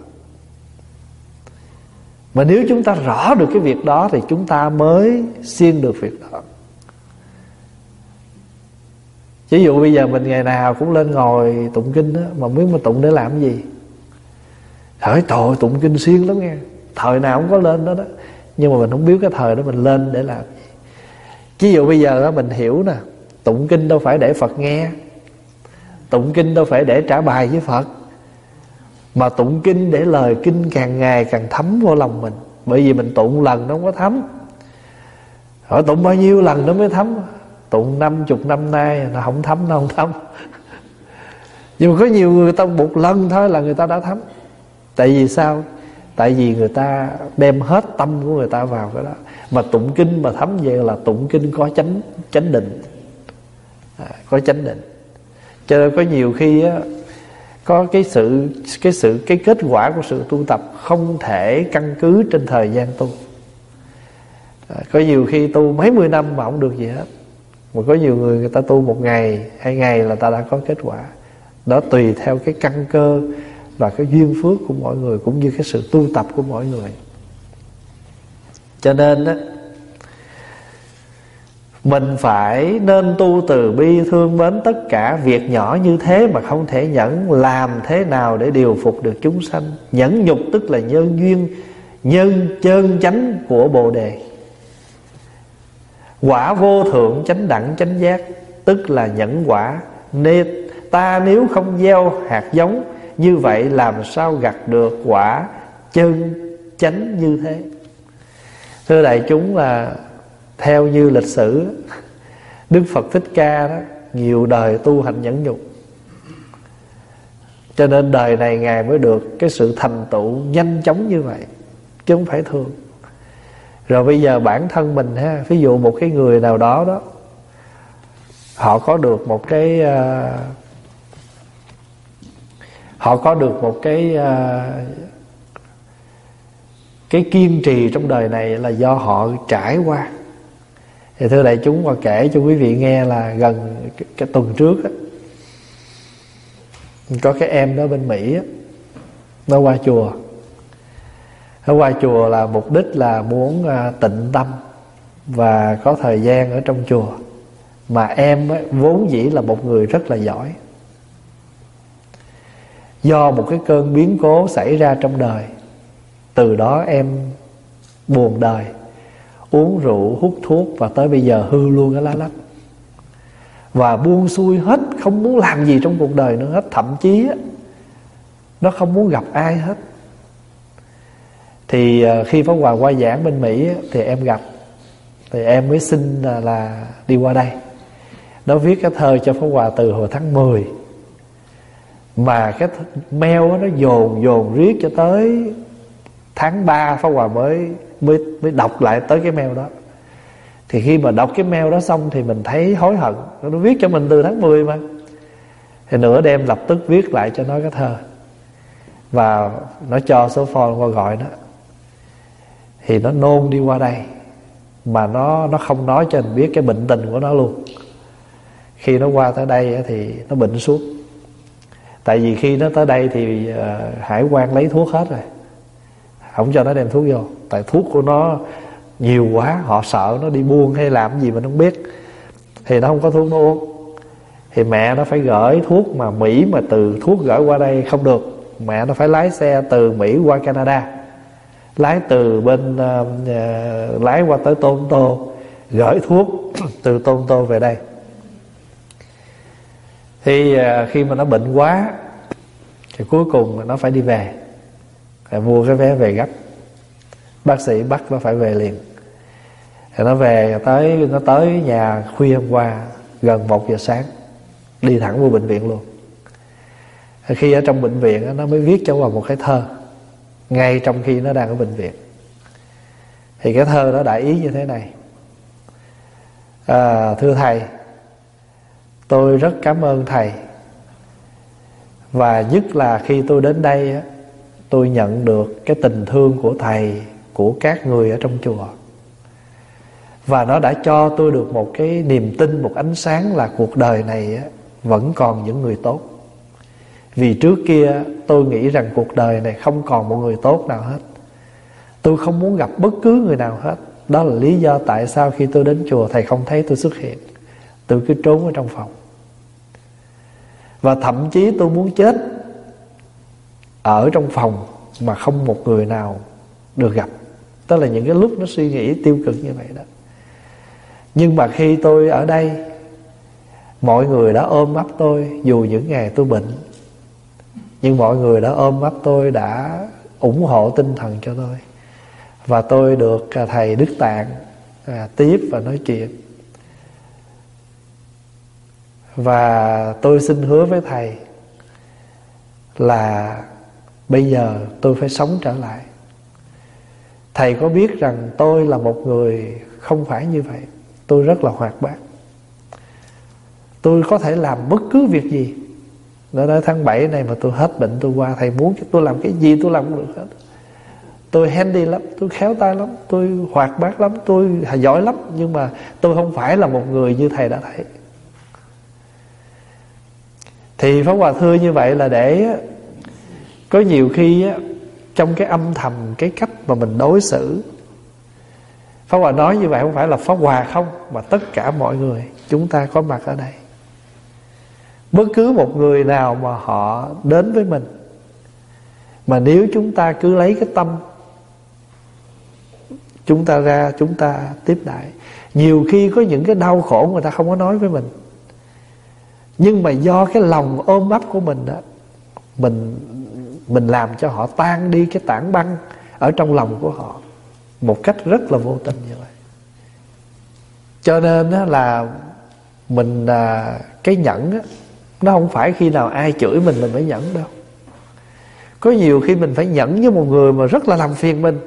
Mà nếu chúng ta rõ được cái việc đó thì chúng ta mới siêng được việc đó. Ví dụ bây giờ mình ngày nào cũng lên ngồi tụng kinh đó, mà biết mà tụng để làm cái gì? Trời ơi, tụng kinh siêng lắm nghe. Thời nào cũng có lên đó đó. Nhưng mà mình không biết cái thời đó mình lên để làm gì. Ví dụ bây giờ đó mình hiểu nè, tụng kinh đâu phải để Phật nghe. Tụng kinh đâu phải để trả bài với Phật, mà tụng kinh để lời kinh càng ngày càng thấm vô lòng mình. Bởi vì mình tụng lần nó không có thấm, hỏi tụng bao nhiêu lần nó mới thấm. Tụng năm chục năm nay nó không thấm, nó không thấm. Nhưng mà có nhiều người ta một lần thôi là người ta đã thấm. Tại vì sao? Tại vì người ta đem hết tâm của người ta vào cái đó. Mà tụng kinh mà thấm về là tụng kinh có chánh chánh định, à, có chánh định. Cho nên có nhiều khi á, có cái sự cái sự cái kết quả của sự tu tập không thể căn cứ trên thời gian tu. À, có nhiều khi tu mấy mươi năm mà không được gì hết. Mà có nhiều người người ta tu một ngày, hai ngày là ta đã có kết quả. Đó tùy theo cái căn cơ và cái duyên phước của mỗi người, cũng như cái sự tu tập của mỗi người. Cho nên đó, mình phải nên tu từ bi thương mến tất cả. Việc nhỏ như thế mà không thể nhẫn, làm thế nào để điều phục được chúng sanh? Nhẫn nhục tức là nhân duyên, nhân chân chánh của Bồ Đề. Quả vô thượng chánh đẳng chánh giác tức là nhẫn quả. Nên ta nếu không gieo hạt giống, như vậy làm sao gặt được quả chân chánh như thế? Thưa đại chúng, là theo như lịch sử, Đức Phật Thích Ca đó nhiều đời tu hành nhẫn nhục, cho nên đời này Ngài mới được cái sự thành tựu nhanh chóng như vậy, chứ không phải thường. Rồi bây giờ bản thân mình ha, ví dụ một cái người nào đó đó, họ có được một cái uh, họ có được một cái uh, cái kiên trì trong đời này là do họ trải qua. Thì thưa đại chúng, và kể cho quý vị nghe là gần cái, cái tuần trước á, có cái em đó bên Mỹ á, nó qua chùa. Nó qua chùa là mục đích là muốn uh, tịnh tâm và có thời gian ở trong chùa. Mà em ấy, vốn dĩ là một người rất là giỏi. Do một cái cơn biến cố xảy ra trong đời, từ đó em buồn đời, uống rượu, hút thuốc, và tới bây giờ hư luôn cái lá lách. Và buông xuôi hết, không muốn làm gì trong cuộc đời nữa hết. Thậm chí á, nó không muốn gặp ai hết. Thì khi Pháp Hòa qua giảng bên Mỹ á, thì em gặp. Thì em mới xin là, là đi qua đây. Nó viết cái thơ cho Pháp Hòa từ hồi tháng mười. Mà cái mail đó, nó dồn dồn riết cho tới tháng ba Pháp Hòa mới, mới, mới đọc lại tới cái mail đó. Thì khi mà đọc cái mail đó xong thì mình thấy hối hận. Nó viết cho mình từ tháng mười mà. Thì nửa đêm lập tức viết lại cho nó cái thơ, và nó cho số phone qua gọi nó. Thì nó nôn đi qua đây, mà nó, nó không nói cho mình biết cái bệnh tình của nó luôn. Khi nó qua tới đây thì nó bệnh suốt. Tại vì khi nó tới đây thì uh, hải quan lấy thuốc hết rồi, không cho nó đem thuốc vô. Tại thuốc của nó nhiều quá, họ sợ nó đi buôn hay làm gì mình không biết, thì nó không có thuốc nó uống. Thì mẹ nó phải gửi thuốc, mà Mỹ mà từ thuốc gửi qua đây không được. Mẹ nó phải lái xe từ Mỹ qua Canada, lái từ bên uh, uh, lái qua tới Toronto, gửi thuốc từ Toronto về đây. Thì uh, khi mà nó bệnh quá thì cuối cùng nó phải đi về, phải mua cái vé về gấp. Bác sĩ bắt nó phải về liền. Thì nó về tới nó tới nhà khuya hôm qua gần một giờ sáng, đi thẳng vô bệnh viện luôn. Thì khi ở trong bệnh viện nó mới viết cho vào một cái thơ ngay trong khi nó đang ở bệnh viện. Thì cái thơ đó đại ý như thế này: à, thưa thầy, tôi rất cảm ơn thầy. Và nhất là khi tôi đến đây, tôi nhận được cái tình thương của thầy, của các người ở trong chùa. Và nó đã cho tôi được một cái niềm tin, một ánh sáng là cuộc đời này vẫn còn những người tốt. Vì trước kia tôi nghĩ rằng cuộc đời này không còn một người tốt nào hết. Tôi không muốn gặp bất cứ người nào hết. Đó là lý do tại sao khi tôi đến chùa thầy không thấy tôi xuất hiện. Tôi cứ trốn ở trong phòng. Và thậm chí tôi muốn chết ở trong phòng mà không một người nào được gặp. Đó là những cái lúc nó suy nghĩ tiêu cực như vậy đó. Nhưng mà khi tôi ở đây, Mọi người đã ôm ấp tôi dù những ngày tôi bệnh, nhưng mọi người đã ôm ấp tôi, đã ủng hộ tinh thần cho tôi. Và tôi được thầy Đức Tạng à, tiếp và nói chuyện. Và tôi xin hứa với thầy là bây giờ tôi phải sống trở lại. Thầy có biết rằng tôi là một người không phải như vậy. Tôi rất là hoạt bát. Tôi có thể làm bất cứ việc gì. Nó nói tháng bảy này mà tôi hết bệnh tôi qua, thầy muốn tôi làm cái gì tôi làm cũng được hết. Tôi handy lắm, tôi khéo tay lắm, tôi hoạt bát lắm, tôi giỏi lắm. Nhưng mà tôi không phải là một người như thầy đã thấy. Thì Pháp Hòa thưa như vậy là để có nhiều khi á, trong cái âm thầm, cái cách mà mình đối xử, Pháp Hòa nói như vậy không phải là Pháp Hòa không, mà tất cả mọi người chúng ta có mặt ở đây. Bất cứ một người nào mà họ đến với mình, mà nếu chúng ta cứ lấy cái tâm chúng ta ra, chúng ta tiếp đãi. Nhiều khi có những cái đau khổ người ta không có nói với mình, nhưng mà do cái lòng ôm ấp của mình đó, Mình Mình làm cho họ tan đi cái tảng băng ở trong lòng của họ một cách rất là vô tình như vậy. Cho nên đó là mình à, cái nhẫn á, nó không phải khi nào ai chửi mình mình phải nhẫn đâu. Có nhiều khi mình phải nhẫn với một người mà rất là làm phiền mình.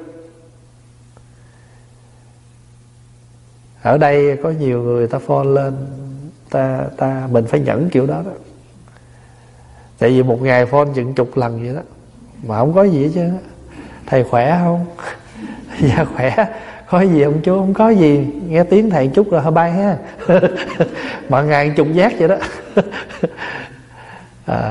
Ở đây có nhiều người ta phone lên, ta ta mình phải nhẫn kiểu đó đó. Tại vì một ngày phone chừng chục lần vậy đó, mà không có gì hết trơn á. Thầy khỏe không? Dạ khỏe. Có gì không chú? Không có gì. Nghe tiếng thầy chút rồi hơi bay ha. Mà ngày chục giác vậy đó. À.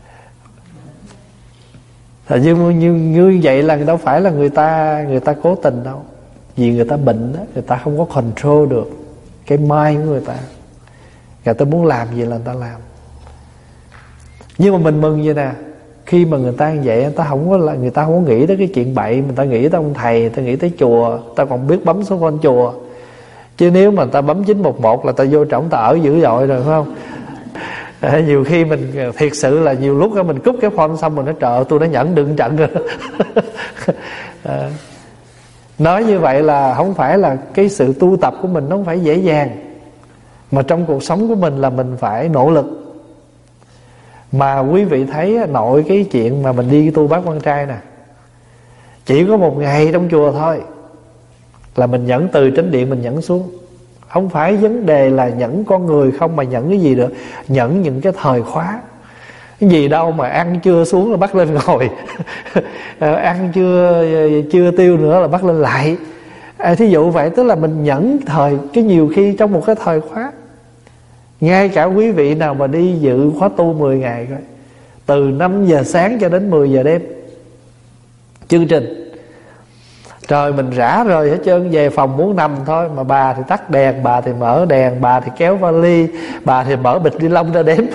Nhưng như, như vậy là đâu phải là người ta người ta cố tình đâu. Vì người ta bệnh đó, người ta không có control được cái mind của người ta. Người ta muốn làm gì là người ta làm. Nhưng mà mình mừng vậy nè, khi mà người ta như vậy, người ta không có là người ta không có nghĩ tới cái chuyện bậy, người ta nghĩ tới ông thầy, người ta nghĩ tới chùa, người ta còn biết bấm số phone chùa. Chứ nếu mà người ta bấm chín một một là ta vô trọng ta ở dữ dội rồi, phải không? À, nhiều khi mình thiệt sự là nhiều lúc đó mình cúp cái phone xong mình nói trời tôi đã nhẫn đựng trận rồi. À, nói như vậy là không phải là cái sự tu tập của mình nó không phải dễ dàng, mà trong cuộc sống của mình là mình phải nỗ lực. Mà quý vị thấy nội cái chuyện mà mình đi tu Bát Quan Trai nè, chỉ có một ngày trong chùa thôi là mình nhẫn từ trên điện mình nhẫn xuống. Không phải vấn đề là nhẫn con người không, mà nhẫn cái gì nữa, nhẫn những cái thời khóa. Cái gì đâu mà ăn chưa xuống là bắt lên ngồi. Ăn chưa chưa tiêu nữa là bắt lên lại. À, thí dụ vậy, tức là mình nhẫn thời, cái nhiều khi trong một cái thời khóa. Ngay cả quý vị nào mà đi dự khóa tu mười ngày coi, từ năm giờ sáng cho đến mười giờ đêm chương trình, trời mình rã rời hết trơn, về phòng muốn nằm thôi, mà bà thì tắt đèn, bà thì mở đèn, bà thì kéo vali, bà thì mở bịch ni lông ra đếm.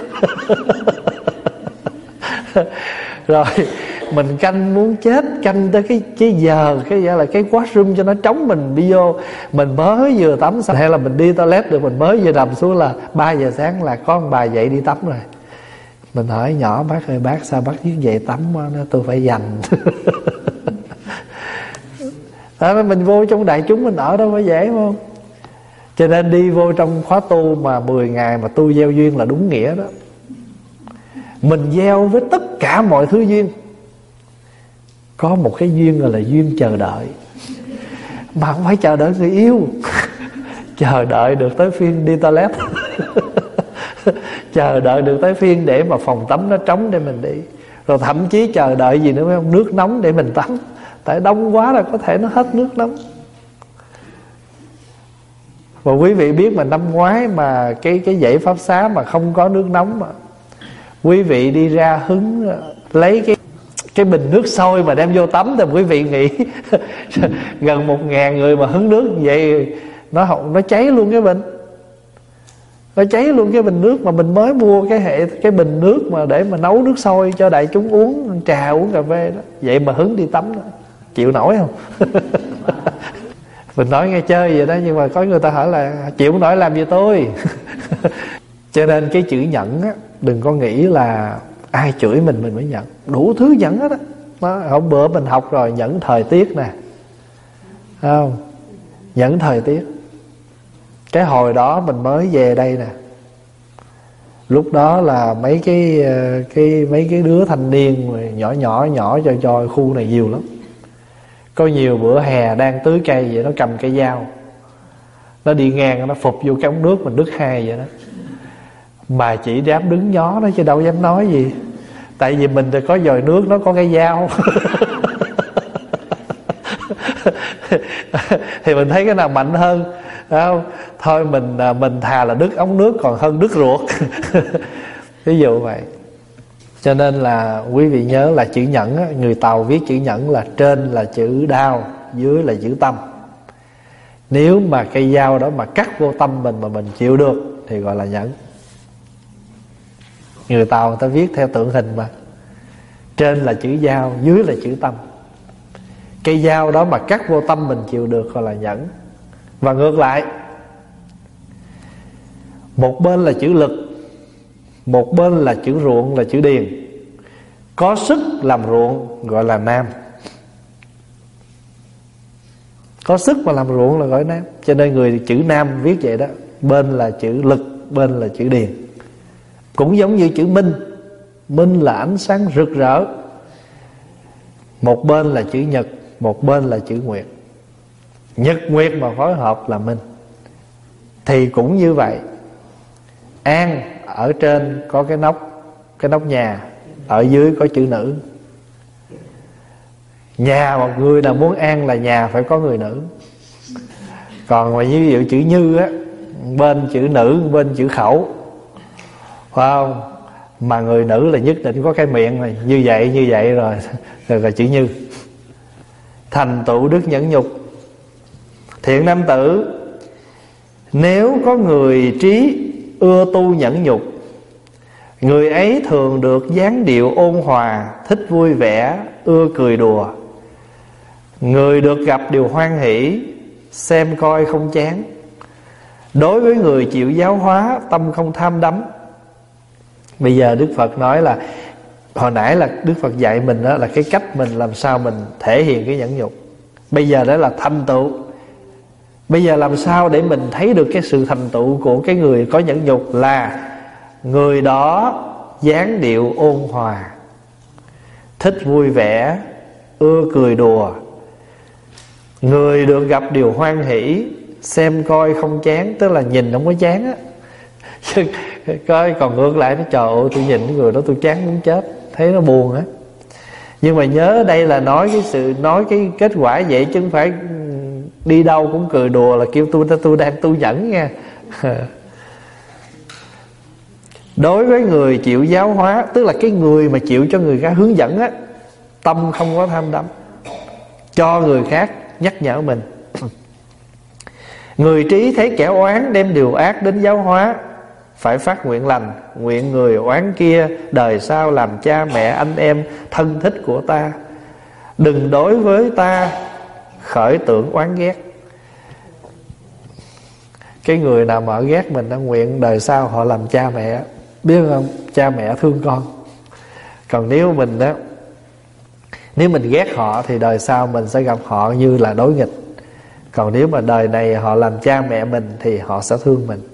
Rồi mình canh muốn chết, canh tới cái cái giờ, cái giờ là cái washroom cho nó trống, mình đi vô, mình mới vừa tắm xong, hay là mình đi toilet được, mình mới vừa nằm xuống là ba giờ sáng là có một bà dậy đi tắm rồi. Mình hỏi nhỏ bác ơi, bác sao bác biết dậy tắm quá? Nó tôi phải dành. Đó, mình vô trong đại chúng mình ở đâu phải dễ không? Cho nên đi vô trong khóa tu mà mười ngày mà tu gieo duyên là đúng nghĩa đó. Mình gieo với tất cả mọi thứ duyên. Có một cái duyên gọi là duyên chờ đợi. Mà không phải chờ đợi người yêu. Chờ đợi được tới phiên đi toilet. Chờ đợi được tới phiên để mà phòng tắm nó trống để mình đi. Rồi thậm chí chờ đợi gì nữa phải không? Nước nóng để mình tắm. Tại đông quá là có thể nó hết nước nóng. Và quý vị biết mà năm ngoái mà cái cái dãy pháp xá mà không có nước nóng mà quý vị đi ra hứng lấy cái cái bình nước sôi mà đem vô tắm, thì quý vị nghĩ gần một ngàn người mà hứng nước vậy nó nó cháy luôn cái bình, nó cháy luôn cái bình nước mà mình mới mua cái hệ cái bình nước mà để mà nấu nước sôi cho đại chúng uống trà uống cà phê đó, vậy mà hứng đi tắm đó. Chịu nổi không? Mình nói nghe chơi vậy đó, nhưng mà có người ta hỏi là chịu không nổi làm gì tôi. Cho nên cái chữ nhẫn á, đừng có nghĩ là ai chửi mình mình mới nhẫn. Đủ thứ nhẫn hết á. Đó, hôm bữa mình học rồi, nhẫn thời tiết nè, không? Nhẫn thời tiết. Cái hồi đó mình mới về đây nè, lúc đó là mấy cái cái mấy cái đứa thanh niên nhỏ nhỏ nhỏ cho cho khu này nhiều lắm. Có nhiều bữa hè đang tưới cây vậy, nó cầm cây dao, nó đi ngang, nó phục vô cái ống nước mình đứt hai vậy đó. Mà chỉ dám đứng nhó đó chứ đâu dám nói gì. Tại vì mình thì có dòi nước, nó có cái dao. Thì mình thấy cái nào mạnh hơn, không? Thôi mình mình thà là đứt ống nước còn hơn đứt ruột. Ví dụ vậy. Cho nên là quý vị nhớ là chữ nhẫn á, người Tàu viết chữ nhẫn là trên là chữ đao, dưới là chữ tâm. Nếu mà cây dao đó mà cắt vô tâm mình mà mình chịu được thì gọi là nhẫn. Người Tàu người ta viết theo tượng hình mà, trên là chữ dao, dưới là chữ tâm. Cây dao đó mà cắt vô tâm mình chịu được gọi là nhẫn. Và ngược lại, một bên là chữ lực, một bên là chữ ruộng là chữ điền. Có sức làm ruộng gọi là nam. Có sức mà làm ruộng là gọi nam. Cho nên người chữ nam viết vậy đó. Bên là chữ lực, bên là chữ điền. Cũng giống như chữ minh. Minh là ánh sáng rực rỡ. Một bên là chữ nhật, một bên là chữ nguyệt. Nhật nguyệt mà phối hợp là minh. Thì cũng như vậy. An ở trên có cái nóc, cái nóc nhà, ở dưới có chữ nữ. Nhà một người nào muốn an là nhà phải có người nữ. Còn mà như ví dụ chữ như á, bên chữ nữ, bên chữ khẩu, phải không? Mà người nữ là nhất định có cái miệng này, như vậy như vậy rồi, rồi là chữ như. Thành tựu đức nhẫn nhục. Thiện nam tử, nếu có người trí ưa tu nhẫn nhục, người ấy thường được dáng điệu ôn hòa, thích vui vẻ, ưa cười đùa. Người được gặp điều hoan hỷ, xem coi không chán. Đối với người chịu giáo hóa, tâm không tham đắm. Bây giờ Đức Phật nói là, hồi nãy là Đức Phật dạy mình đó là cái cách mình làm sao mình thể hiện cái nhẫn nhục. Bây giờ đó là thành tựu. Bây giờ làm sao để mình thấy được cái sự thành tựu của cái người có nhẫn nhục là người đó dáng điệu ôn hòa, thích vui vẻ, ưa cười đùa. Người được gặp điều hoan hỷ, xem coi không chán, tức là nhìn không có chán á. Coi còn ngược lại nó trời ơi tôi nhìn cái người đó tôi chán muốn chết, thấy nó buồn á. Nhưng mà nhớ đây là nói cái sự nói cái kết quả vậy, chứ không phải đi đâu cũng cười đùa là kêu tôi tôi đang tu nhẫn nha. Đối với người chịu giáo hóa, tức là cái người mà chịu cho người khác hướng dẫn á, tâm không có tham đắm, cho người khác nhắc nhở mình. Người trí thấy kẻ oán đem điều ác đến giáo hóa, phải phát nguyện lành, nguyện người oán kia đời sau làm cha mẹ anh em thân thích của ta, đừng đối với ta khởi tưởng oán ghét. Cái người nào mà ghét mình đã nguyện đời sau họ làm cha mẹ, biết không? Cha mẹ thương con. Còn nếu mình đó, nếu mình ghét họ thì đời sau mình sẽ gặp họ như là đối nghịch. Còn nếu mà đời này họ làm cha mẹ mình thì họ sẽ thương mình.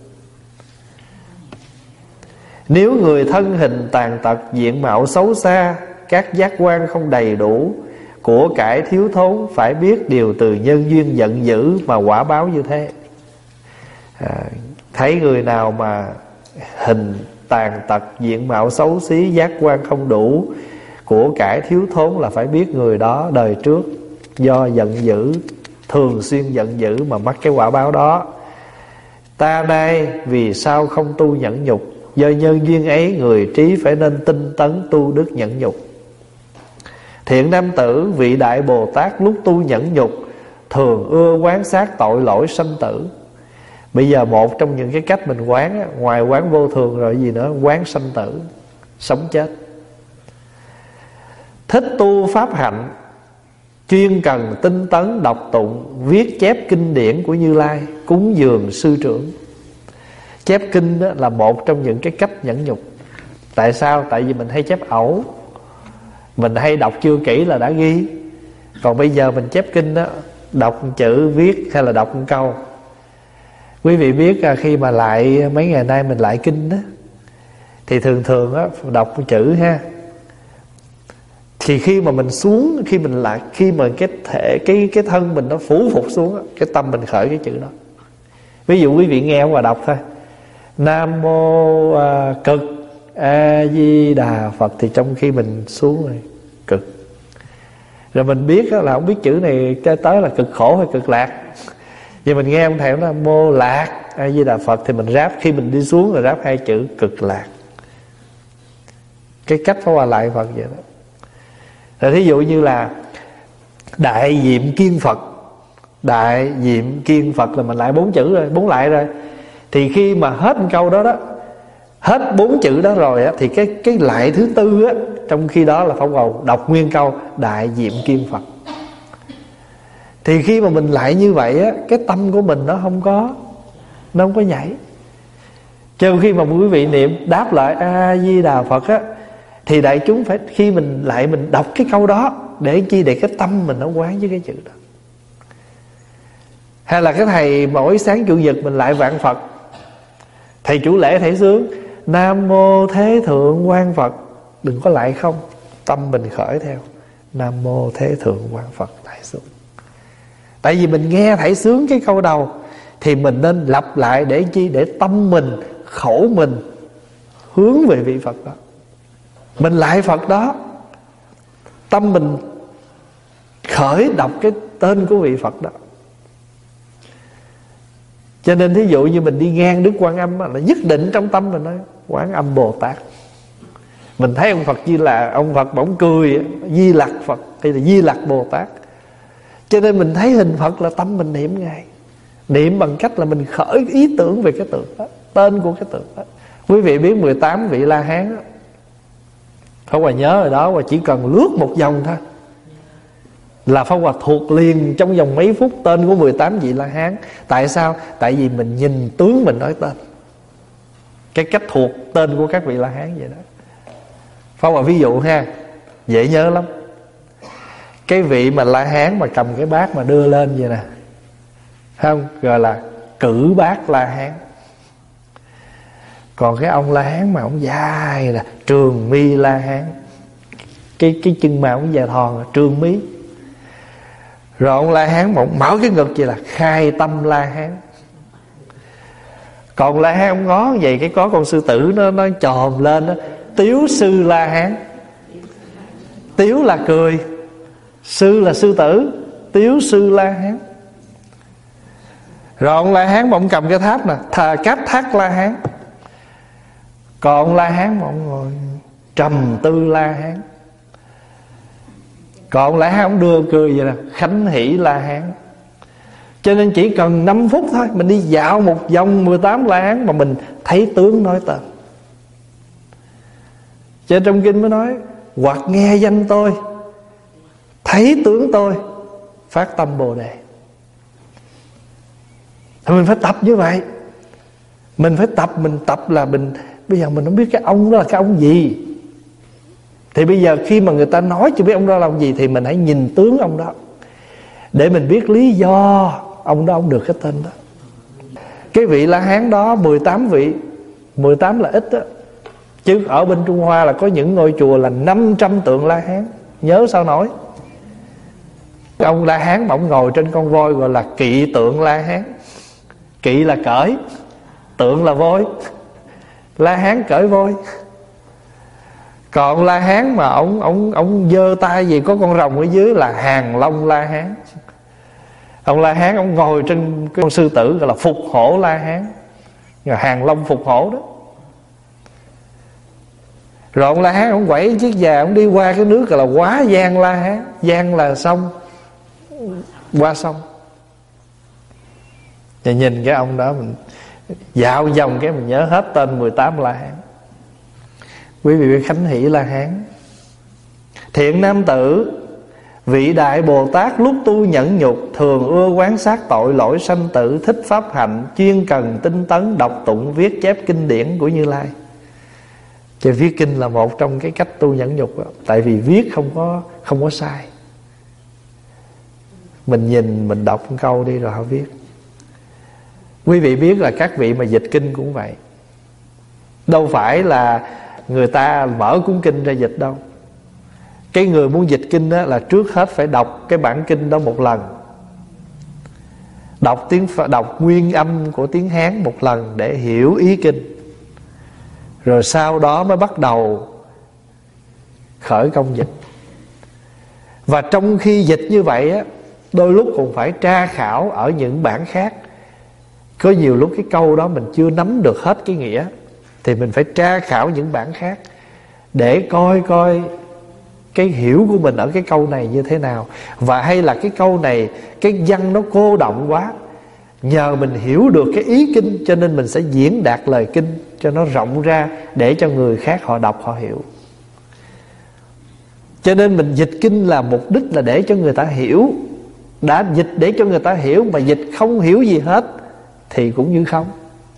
Nếu người thân hình tàn tật, diện mạo xấu xa, các giác quan không đầy đủ, của cải thiếu thốn, phải biết điều từ nhân duyên giận dữ mà quả báo như thế. À, thấy người nào mà hình tàn tật, diện mạo xấu xí, giác quan không đủ, của cải thiếu thốn là phải biết người đó đời trước do giận dữ, thường xuyên giận dữ mà mắc cái quả báo đó. Ta nay vì sao không tu nhẫn nhục? Do nhân duyên ấy người trí phải nên tinh tấn tu đức nhẫn nhục. Thiện nam tử, vị đại Bồ Tát lúc tu nhẫn nhục thường ưa quán sát tội lỗi sanh tử. Bây giờ một trong những cái cách mình quán, ngoài quán vô thường rồi gì nữa, quán sanh tử, sống chết. Thích tu pháp hạnh, chuyên cần tinh tấn đọc tụng, viết chép kinh điển của Như Lai, cúng dường sư trưởng. Chép kinh đó là một trong những cái cách nhẫn nhục. Tại sao? Tại vì mình hay chép ẩu, mình hay đọc chưa kỹ là đã ghi. Còn bây giờ mình chép kinh đó, đọc chữ viết hay là đọc một câu. Quý vị biết khi mà lại mấy ngày nay mình lại kinh đó, thì thường thường á đọc chữ ha, thì khi mà mình xuống, khi mình lại, khi mà cái thể cái cái thân mình nó phủ phục xuống, cái tâm mình khởi cái chữ đó. Ví dụ quý vị nghe và đọc thôi, Nam mô à, cực A Di Đà Phật, thì trong khi mình xuống rồi cực, rồi mình biết là không biết chữ này cái tới là cực khổ hay cực lạc. Vì mình nghe ông thầy nói Nam mô lạc A Di Đà Phật, thì mình ráp, khi mình đi xuống rồi ráp hai chữ cực lạc. Cái cách Pháp Hòa lại Phật vậy đó. Rồi thí dụ như là đại diệm kiên Phật, đại diệm kiên Phật là mình lại bốn chữ rồi, bốn lại rồi. Thì khi mà hết một câu đó đó, hết bốn chữ đó rồi á, thì cái cái lại thứ tư á, trong khi đó là Pháp Hòa đọc nguyên câu đại diệm kiên Phật. Thì khi mà mình lại như vậy á, cái tâm của mình nó không có Nó không có nhảy. Cho khi mà quý vị niệm đáp lại A Di Đà Phật á, thì đại chúng phải, khi mình lại mình đọc cái câu đó, để chi? Để cái tâm mình nó quán với cái chữ đó. Hay là cái thầy mỗi sáng chủ nhật mình lại vạn Phật, thầy chủ lễ thầy sướng Nam mô Thế Thượng Quang Phật, đừng có lại không, tâm mình khởi theo Nam mô Thế Thượng Quang Phật lại xuống. Tại vì mình nghe thầy sướng cái câu đầu, thì mình nên lặp lại để chi? Để tâm mình, khẩu mình hướng về vị Phật đó. Mình lại Phật đó, tâm mình khởi đọc cái tên của vị Phật đó. Cho nên thí dụ như mình đi ngang Đức Quan Âm là nhất định trong tâm mình nói Quán Âm Bồ Tát. Mình thấy ông Phật Di là ông Phật bỗng cười, Di Lặc Phật hay là Di Lặc Bồ Tát. Cho nên mình thấy hình Phật là tâm mình niệm ngay. Niệm bằng cách là mình khởi ý tưởng về cái tượng đó, tên của cái tượng đó. Quý vị biết mười tám vị La Hán đó, Pháp Hòa nhớ rồi đó, và chỉ cần lướt một vòng thôi là Pháp Hòa thuộc liền trong vòng mấy phút tên của mười tám vị La Hán. Tại sao? Tại vì mình nhìn tướng mình nói tên. Cái cách thuộc tên của các vị La Hán vậy đó. Pháp Hòa ví dụ ha, dễ nhớ lắm. Cái vị mà La Hán mà cầm cái bát mà đưa lên vậy nè, không, gọi là cử bát La Hán. Còn cái ông La Hán mà ông dài là Trường Mi La Hán. Cái cái chân mà ông dài thòn là Trường Mi. Rồi ông La Hán mà ông mở cái ngực vậy là Khai Tâm La Hán. Còn La Hán ông ngó vậy, cái có con sư tử nó nó chồm lên đó, Tiếu Sư La Hán. Tiếu là cười, sư là sư tử, Tiếu Sư La Hán. Rồi ông La Hán mà ông cầm cái tháp nè, Thà Cáp Thác La Hán. Còn ông La Hán mà ông ngồi Trầm Tư La Hán. Còn ông La Hán ông đưa cười vậy nè, Khánh Hỷ La Hán. Cho nên chỉ cần năm phút thôi, mình đi dạo một vòng mười tám La Hán mà mình thấy tướng nói tên. Cho trong kinh mới nói hoặc nghe danh tôi, thấy tướng tôi, phát tâm Bồ Đề. Thì mình phải tập như vậy. Mình phải tập, mình tập là mình, bây giờ mình không biết cái ông đó là cái ông gì, thì bây giờ khi mà người ta nói chưa biết ông đó là ông gì, thì mình hãy nhìn tướng ông đó để mình biết lý do ông đó ông được cái tên đó. Cái vị La Hán đó mười tám vị, mười tám là ít đó, chứ ở bên Trung Hoa là có những ngôi chùa là năm trăm tượng La Hán. Nhớ sao nổi. Ông La Hán mà ông ngồi trên con voi gọi là kỵ tượng La Hán. Kỵ là cởi, tượng là voi. La Hán cởi voi. Còn La Hán mà ông ông ông giơ tay gì có con rồng ở dưới là Hàng Long La Hán. Ông La Hán ông ngồi trên con sư tử gọi là Phục Hổ La Hán, Hàng Long Phục Hổ đó. Rồi ông La Hán ông quẩy chiếc già, ông đi qua cái nước gọi là Quá Giang La Hán. Giang là sông, qua sông. Và nhìn cái ông đó, mình dạo vòng cái mình nhớ hết tên mười tám La Hán. Quý vị biết Khánh Hỷ La Hán, Thiện Nam Tử, Vị Đại Bồ Tát lúc tu nhẫn nhục, thường ưa quán sát tội lỗi sanh tử, thích pháp hạnh, chuyên cần tinh tấn đọc tụng viết chép kinh điển của Như Lai. Chứ viết kinh là một trong cái cách tu nhẫn nhục đó. Tại vì viết không có không có sai. Mình nhìn mình đọc một câu đi rồi họ viết. Quý vị biết là các vị mà dịch kinh cũng vậy. Đâu phải là người ta mở cuốn kinh ra dịch đâu. Cái người muốn dịch kinh đó là trước hết phải đọc cái bản kinh đó một lần, Đọc tiếng đọc nguyên âm của tiếng Hán một lần để hiểu ý kinh, rồi sau đó mới bắt đầu khởi công dịch. Và trong khi dịch như vậy á, đôi lúc còn phải tra khảo ở những bản khác. Có nhiều lúc cái câu đó mình chưa nắm được hết cái nghĩa, thì mình phải tra khảo những bản khác để coi coi cái hiểu của mình ở cái câu này như thế nào. Và hay là cái câu này, cái văn nó cô động quá, nhờ mình hiểu được cái ý kinh, cho nên mình sẽ diễn đạt lời kinh cho nó rộng ra, để cho người khác họ đọc họ hiểu. Cho nên mình dịch kinh là mục đích là để cho người ta hiểu. Đã dịch để cho người ta hiểu mà dịch không hiểu gì hết thì cũng như không.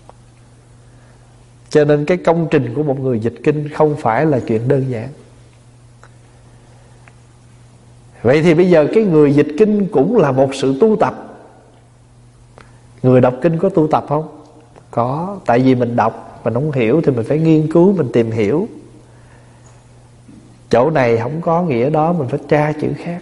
Cho nên cái công trình của một người dịch kinh không phải là chuyện đơn giản. Vậy thì bây giờ cái người dịch kinh cũng là một sự tu tập. Người đọc kinh có tu tập không? Có. Tại vì mình đọc, mình không hiểu thì mình phải nghiên cứu, mình tìm hiểu. Chỗ này không có nghĩa đó, mình phải tra chữ khác.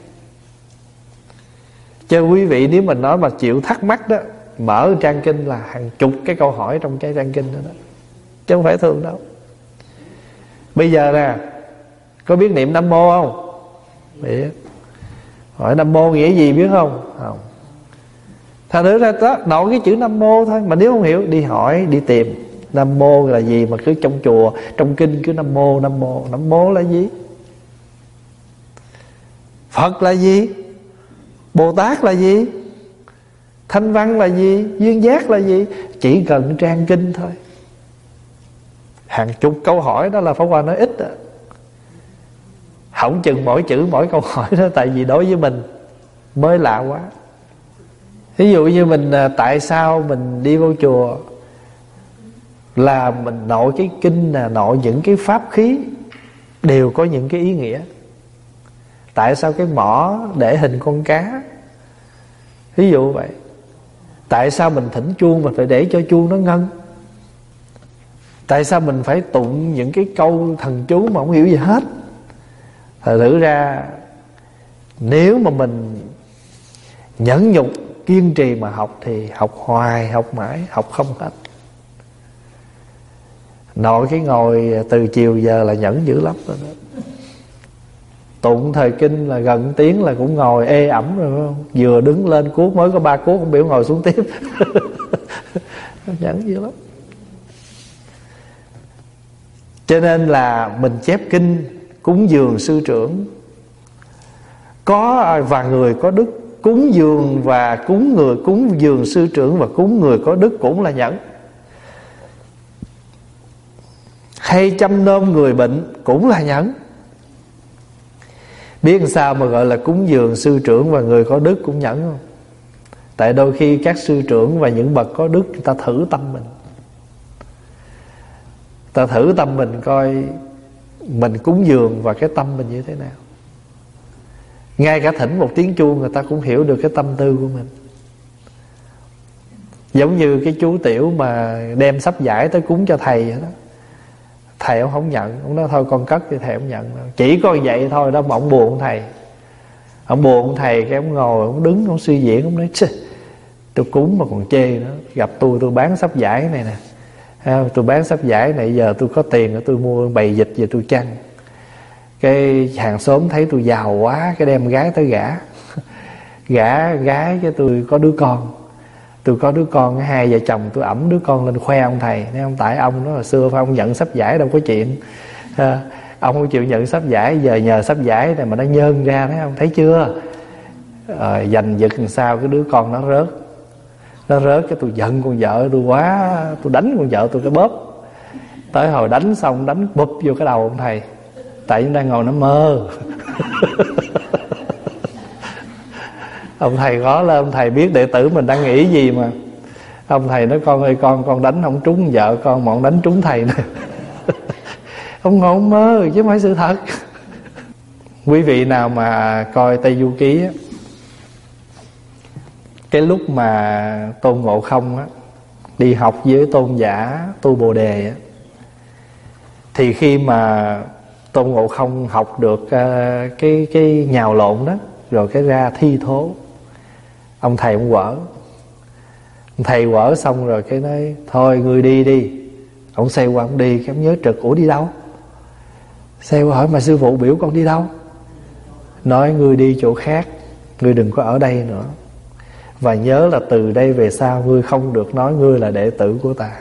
Cho quý vị, nếu mình nói mà chịu thắc mắc đó, mở trang kinh là hàng chục cái câu hỏi trong cái trang kinh đó, đó. Chứ không phải thường đâu. Bây giờ nè, có biết niệm Nam Mô không? Biết. Hỏi Nam Mô nghĩa gì biết không? Không. Thành thử ra đó, nội cái chữ Nam Mô thôi. Mà nếu không hiểu, đi hỏi, đi tìm Nam Mô là gì. Mà cứ trong chùa, trong kinh cứ Nam Mô, Nam Mô. Nam Mô là gì? Phật là gì? Bồ Tát là gì? Thanh văn là gì? Duyên giác là gì? Chỉ cần trang kinh thôi. Hàng chục câu hỏi đó là Pháp Hòa nói ít à. Không chừng mỗi chữ mỗi câu hỏi đó. Tại vì đối với mình mới lạ quá. Ví dụ như mình, tại sao mình đi vô chùa là mình nội cái kinh là nội những cái pháp khí đều có những cái ý nghĩa. Tại sao cái mỏ để hình con cá? Ví dụ vậy. Tại sao mình thỉnh chuông mình phải để cho chuông nó ngân? Tại sao mình phải tụng những cái câu thần chú mà không hiểu gì hết? Thật thử ra, nếu mà mình nhẫn nhục kiên trì mà học thì học hoài, học mãi, học không hết. Nội cái ngồi từ chiều giờ là nhẫn dữ lắm rồi đó. Tụng thời kinh là gần tiếng là cũng ngồi ê ẩm rồi phải không? Vừa đứng lên cuốc mới có ba cuốc không biểu ngồi xuống tiếp. Nhẫn dữ lắm. Cho nên là mình chép kinh cúng dường sư trưởng. Có và người có đức cúng dường và cúng người cúng dường sư trưởng và cúng người có đức cũng là nhẫn. Hay chăm nom người bệnh cũng là nhẫn. Biết làm sao mà gọi là cúng dường sư trưởng và người có đức cũng nhẫn không? Tại đôi khi các sư trưởng và những bậc có đức, người ta thử tâm mình. Ta thử tâm mình coi mình cúng dường và cái tâm mình như thế nào. Ngay cả thỉnh một tiếng chuông người ta cũng hiểu được cái tâm tư của mình. Giống như cái chú Tiểu mà đem sắp giải tới cúng cho thầy vậy đó. Thầy ông không nhận. Ông nói thôi con cất thì thầy không nhận. Chỉ có vậy thôi đó mà ông buồn ông thầy. Ông buồn ông thầy, cái ông ngồi, ông đứng, ông suy diễn. Ông nói tôi cúng mà còn chê nữa. Gặp tôi, tôi bán sắp giải này nè. Tôi bán sắp giải này, giờ tôi có tiền tôi mua bày dịch về tôi chăn. Cái hàng xóm thấy tôi giàu quá, cái đem gái tới gả. Gả gái cái tôi có đứa con. Tôi có đứa con, hai vợ chồng tôi ẵm đứa con lên khoe ông thầy. Nói ông tại ông nó hồi xưa phải ông nhận sắp giải đâu có chuyện. À, ông không chịu nhận sắp giải, giờ nhờ sắp giải này mà nó nhơn ra, thấy không? Thấy chưa? À, giành giật làm sao cái đứa con nó rớt. Nó rớt cái tôi giận con vợ tôi quá, tôi đánh con vợ tôi cái bóp. Tới hồi đánh xong đánh bụp vô cái đầu ông thầy. Tại chúng đang ngồi nó mơ. Ông thầy khó lên, ông thầy biết đệ tử mình đang nghĩ gì mà. Ông thầy nói con ơi, con con đánh không trúng vợ con mà ông đánh trúng thầy nữa. Ông ngộ ông mơ chứ không phải sự thật. Quý vị nào mà coi Tây Du Ký á, cái lúc mà Tôn Ngộ Không á đi học với tôn giả Tu Bồ Đề á, thì khi mà Tôn Ngộ Không học được uh, cái cái nhào lộn đó, rồi cái ra thi thố, ông thầy ông quở. Ông thầy quở xong rồi cái nói thôi ngươi đi đi. Ông xoay qua ông đi, cái ông nhớ trực, ủa đi đâu? Xoay qua hỏi mà sư phụ biểu con đi đâu? Nói ngươi đi chỗ khác, ngươi đừng có ở đây nữa. Và nhớ là từ đây về sau ngươi không được nói ngươi là đệ tử của ta.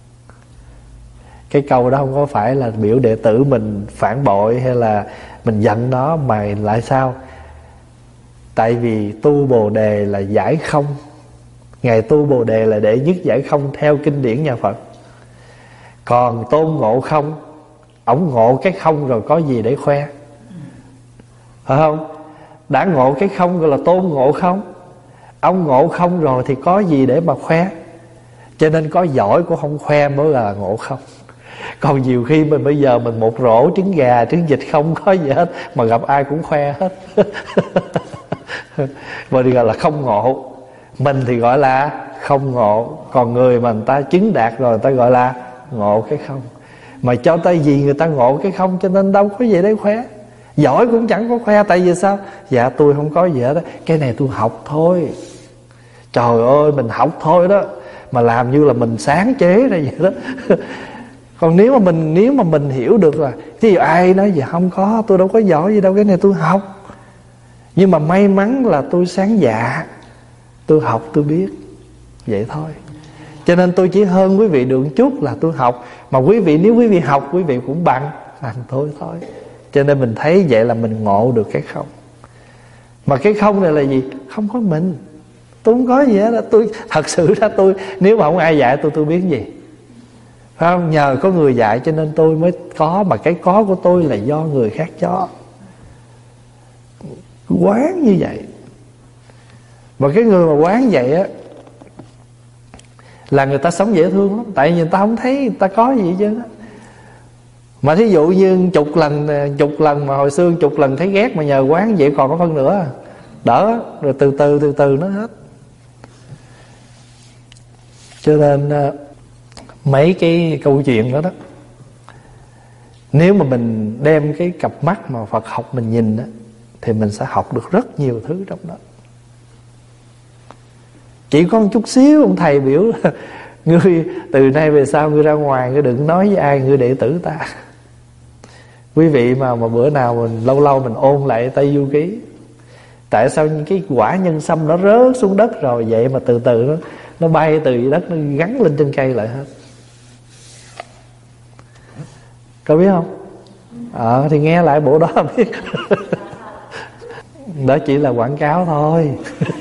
Cái câu đó không có phải là biểu đệ tử mình phản bội hay là mình giận nó, mà lại sao? Tại vì Tu Bồ Đề là giải không. Ngài Tu Bồ Đề là đệ nhất giải không theo kinh điển nhà Phật. Còn Tôn Ngộ Không, ổng ngộ cái không rồi có gì để khoe, phải không? Đã ngộ cái không gọi là Tôn Ngộ Không. Ông ngộ không rồi thì có gì để mà khoe. Cho nên có giỏi cũng không khoe mới là ngộ không. Còn nhiều khi mình bây giờ mình một rổ trứng gà, trứng vịt không có gì hết, mà gặp ai cũng khoe hết. Mà gọi là không ngộ. Mình thì gọi là không ngộ. Còn người mà người ta chứng đạt rồi, người ta gọi là ngộ cái không. Mà cho tới gì người ta ngộ cái không, cho nên đâu có gì để khoe. Giỏi cũng chẳng có khoe. Tại vì sao? Dạ tôi không có gì hết đó. Cái này tôi học thôi. Trời ơi, mình học thôi đó, mà làm như là mình sáng chế ra vậy đó. Còn nếu mà mình nếu mà mình hiểu được là thì ai nói gì không có, tôi đâu có giỏi gì đâu, cái này tôi học. Nhưng mà may mắn là tôi sáng dạ, tôi học tôi biết, vậy thôi. Cho nên tôi chỉ hơn quý vị được một chút là tôi học. Mà quý vị nếu quý vị học, quý vị cũng bằng bằng tôi thôi. Cho nên mình thấy vậy là mình ngộ được cái không. Mà cái không này là gì? Không có mình. Tôi không có gì hết. Tôi thật sự ra tôi, nếu mà không ai dạy tôi, tôi biết gì, phải không? Nhờ có người dạy cho nên tôi mới có. Mà cái có của tôi là do người khác cho. Quán như vậy. Mà cái người mà quán vậy á là người ta sống dễ thương lắm. Tại vì người ta không thấy người ta có gì chứ. Mà thí dụ như chục lần Chục lần mà hồi xưa chục lần thấy ghét, mà nhờ quán vậy còn có phân nữa, đỡ. Rồi từ từ từ từ nó hết. Cho nên mấy cái câu chuyện đó đó, nếu mà mình đem cái cặp mắt mà Phật học mình nhìn đó, thì mình sẽ học được rất nhiều thứ trong đó. Chỉ có một chút xíu ông thầy biểu là ngươi từ nay về sau ngươi ra ngoài, ngươi đừng nói với ai ngươi đệ tử ta. Quý vị mà mà bữa nào mình lâu lâu mình ôn lại Tây Du Ký, tại sao những cái quả nhân sâm nó rớt xuống đất rồi vậy mà từ từ nó nó bay từ đất nó gắn lên trên cây lại hết. Có biết không? Ờ thì nghe lại bộ đó biết. Đó chỉ là quảng cáo thôi.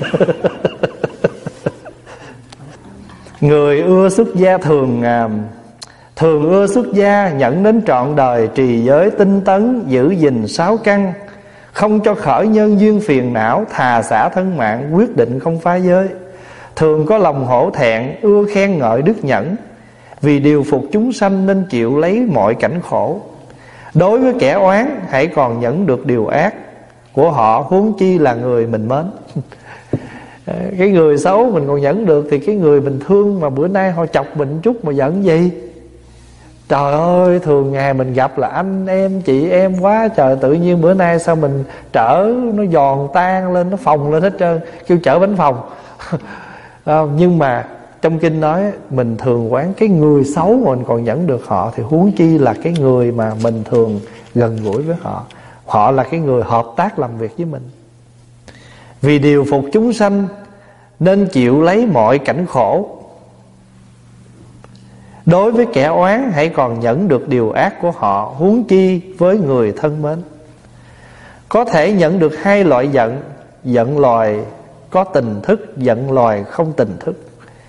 Người ưa xuất gia thường Thường ưa xuất gia nhận đến trọn đời trì giới tinh tấn, giữ gìn sáu căn, không cho khởi nhân duyên phiền não, thà xả thân mạng, quyết định không phá giới. Thường có lòng hổ thẹn, ưa khen ngợi đức nhẫn, vì điều phục chúng sanh nên chịu lấy mọi cảnh khổ. Đối với kẻ oán hãy còn nhẫn được điều ác của họ, huống chi là người mình mến. Cái người xấu mình còn nhẫn được, thì cái người bình thương mà bữa nay họ chọc mình chút mà giận gì? Trời ơi, thường ngày mình gặp là anh em chị em quá trời, tự nhiên bữa nay sao mình trở nó giòn tan lên, nó phồng lên hết trơn, kêu chở bánh phồng. Nhưng mà trong kinh nói mình thường quán cái người xấu mà mình còn nhẫn được họ, thì huống chi là cái người mà mình thường gần gũi với họ. Họ là cái người hợp tác làm việc với mình. Vì điều phục chúng sanh nên chịu lấy mọi cảnh khổ. Đối với kẻ oán hãy còn nhẫn được điều ác của họ, huống chi với người thân mến. Có thể nhận được hai loại giận: giận loài có tình thức, giận loài không tình thức.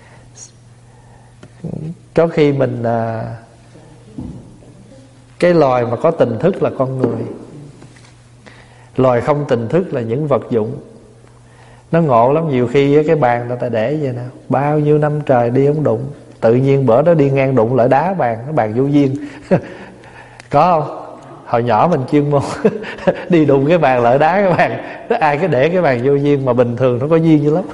Có khi mình à, cái loài mà có tình thức là con người, loài không tình thức là những vật dụng. Nó ngộ lắm. Nhiều khi cái bàn người ta để vậy nè, bao nhiêu năm trời đi không đụng, tự nhiên bữa đó đi ngang đụng lại đá bàn, cái bàn vô duyên. Có không? Hồi nhỏ mình chuyên môn đi đụng cái bàn lại đá cái bàn, ai cái để cái bàn vô duyên, mà bình thường nó có duyên dữ lắm.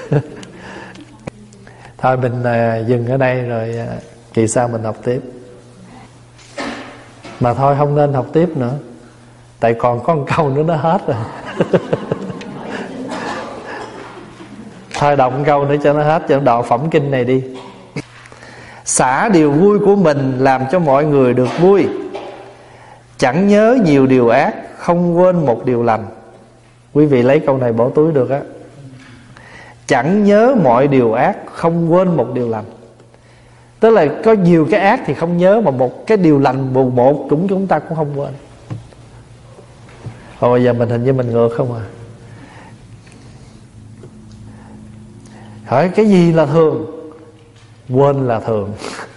Thôi mình à, dừng ở đây rồi à, kỳ sau mình học tiếp. Mà thôi không nên học tiếp nữa, tại còn có một câu nữa nó hết rồi. Thôi đọc một câu nữa cho nó hết, cho nó đọc phẩm kinh này đi. Xả điều vui của mình làm cho mọi người được vui, chẳng nhớ nhiều điều ác, không quên một điều lành. Quý vị lấy câu này bỏ túi được á. Chẳng nhớ mọi điều ác, không quên một điều lành. Tức là có nhiều cái ác thì không nhớ, mà một cái điều lành một một cũng chúng ta cũng không quên. Hồi giờ mình hình như mình ngược không à. Hỏi cái gì là thường? Quên là thường.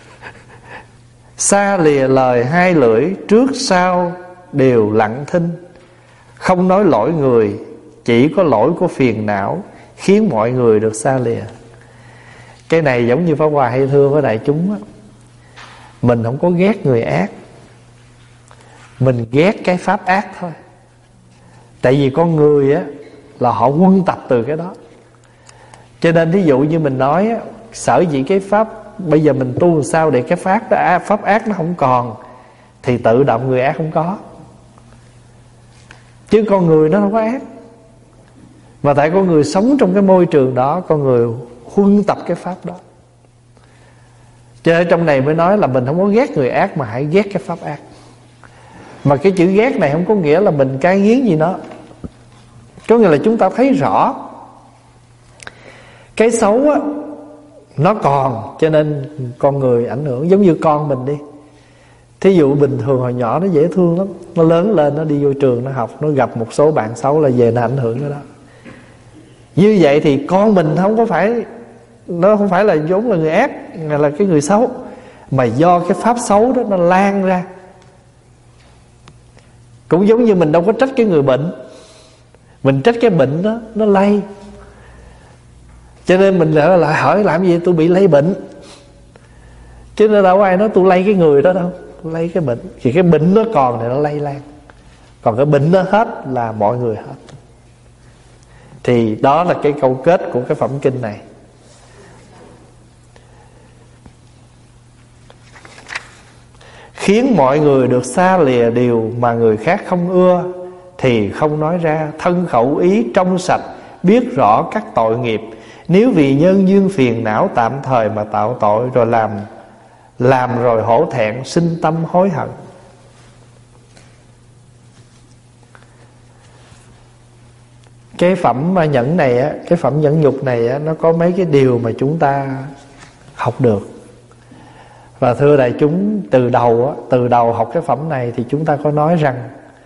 Xa lìa lời hai lưỡi, trước sau đều lặng thinh. Không nói lỗi người, chỉ có lỗi của phiền não, khiến mọi người được xa lìa. Cái này giống như Pháp Hòa hay thưa với đại chúng á, mình không có ghét người ác, mình ghét cái pháp ác thôi. Tại vì con người á là họ quân tập từ cái đó. Cho nên thí dụ như mình nói á, sở dĩ cái pháp bây giờ mình tu làm sao để cái pháp đó, pháp ác nó không còn, thì tự động người ác không có. Chứ con người nó không có ác, mà tại con người sống trong cái môi trường đó, con người huân tập cái pháp đó. Cho nên trong này mới nói là mình không có ghét người ác, mà hãy ghét cái pháp ác. Mà cái chữ ghét này không có nghĩa là mình cay nghiến gì nó. Có nghĩa là chúng ta thấy rõ cái xấu á, nó còn, cho nên con người ảnh hưởng. Giống như con mình đi, thí dụ bình thường hồi nhỏ nó dễ thương lắm, nó lớn lên nó đi vô trường nó học, nó gặp một số bạn xấu là về nó ảnh hưởng cái đó. Như vậy thì con mình không có phải, nó không phải là vốn là người ác, là cái người xấu, mà do cái pháp xấu đó nó lan ra. Cũng giống như mình đâu có trách cái người bệnh, mình trách cái bệnh đó nó lây. Cho nên mình lại hỏi làm gì tôi bị lây bệnh, chứ nó đâu có ai nói tôi lây cái người đó đâu, tôi lây cái bệnh. Thì cái bệnh nó còn thì nó lây lan, còn cái bệnh nó hết là mọi người hết. Thì đó là cái câu kết của cái phẩm kinh này. Khiến mọi người được xa lìa điều mà người khác không ưa, thì không nói ra. Thân khẩu ý trong sạch, biết rõ các tội nghiệp. Nếu vì nhân duyên phiền não tạm thời mà tạo tội, rồi làm Làm rồi hổ thẹn, sinh tâm hối hận. Cái phẩm nhẫn này á, cái phẩm nhẫn nhục này á, nó có mấy cái điều mà chúng ta học được. Và thưa đại chúng, từ đầu á, từ đầu học cái phẩm này thì chúng ta có nói rằng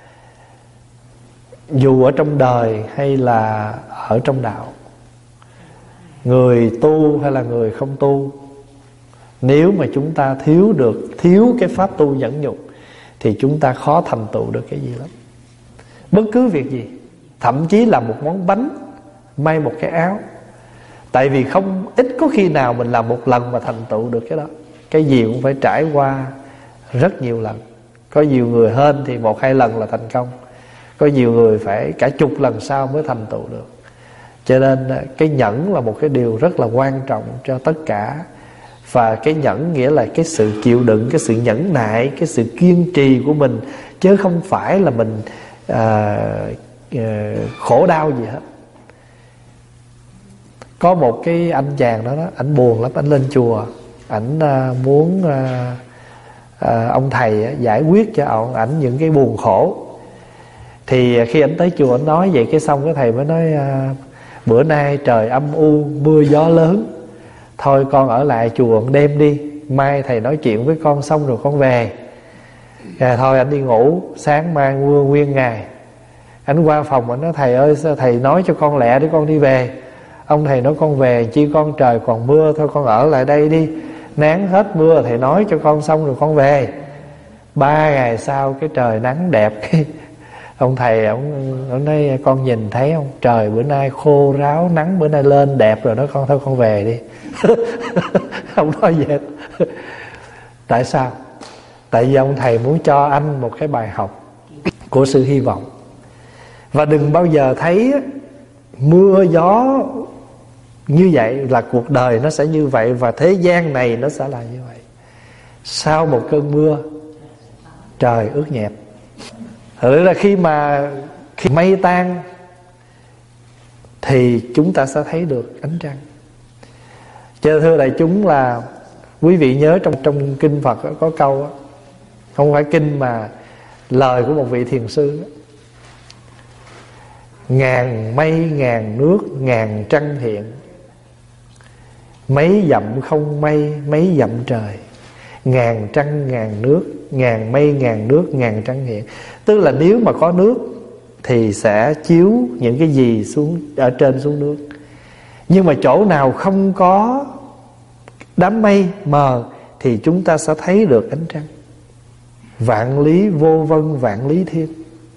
dù ở trong đời hay là ở trong đạo, người tu hay là người không tu, nếu mà chúng ta thiếu được thiếu cái pháp tu nhẫn nhục thì chúng ta khó thành tựu được cái gì lắm. Bất cứ việc gì, thậm chí là một món bánh, may một cái áo. Tại vì không ít có khi nào mình làm một lần mà thành tựu được cái đó. Cái gì cũng phải trải qua rất nhiều lần. Có nhiều người hên thì một hai lần là thành công, có nhiều người phải cả chục lần sau mới thành tựu được. Cho nên cái nhẫn là một cái điều rất là quan trọng cho tất cả. Và cái nhẫn nghĩa là cái sự chịu đựng, cái sự nhẫn nại, cái sự kiên trì của mình, chứ không phải là mình à, à, khổ đau gì hết. Có một cái anh chàng đó, đó ảnh buồn lắm, ảnh lên chùa, ảnh à, muốn à, à, ông thầy á, giải quyết cho ông, ảnh những cái buồn khổ. Thì khi ảnh tới chùa ảnh nói vậy, cái xong cái thầy mới nói à, bữa nay trời âm u, mưa gió lớn, thôi con ở lại chùa một đêm đi, mai thầy nói chuyện với con xong rồi con về. À, thôi anh đi ngủ, sáng mai mưa nguyên ngày. Anh qua phòng anh nói thầy ơi, sao thầy nói cho con lẹ để con đi về. Ông thầy nói con về chi con, trời còn mưa, thôi con ở lại đây đi, nắng hết mưa thầy nói cho con xong rồi con về. Ba ngày sau cái trời nắng đẹp, Ông thầy ông, ông nói con nhìn thấy không, trời bữa nay khô ráo, nắng bữa nay lên đẹp rồi đó con, thôi con về đi. Ông nói vậy. Tại sao? Tại vì ông thầy muốn cho anh một cái bài học của sự hy vọng. Và đừng bao giờ thấy mưa gió như vậy là cuộc đời nó sẽ như vậy, và thế gian này nó sẽ là như vậy. Sau một cơn mưa, trời ướt nhẹp. Thật ra khi mà khi mây tan thì chúng ta sẽ thấy được ánh trăng. Cho thưa đại chúng là quý vị nhớ trong trong kinh Phật có câu đó, không phải kinh mà lời của một vị thiền sư đó. Ngàn mây ngàn nước ngàn trăng hiện, mấy dặm không mây mấy dặm trời. Ngàn trăng ngàn nước, ngàn mây ngàn nước ngàn trăng hiện. Tức là nếu mà có nước thì sẽ chiếu những cái gì xuống ở trên xuống nước. Nhưng mà chỗ nào không có đám mây mờ thì chúng ta sẽ thấy được ánh trăng. Vạn lý vô vân vạn lý thiên.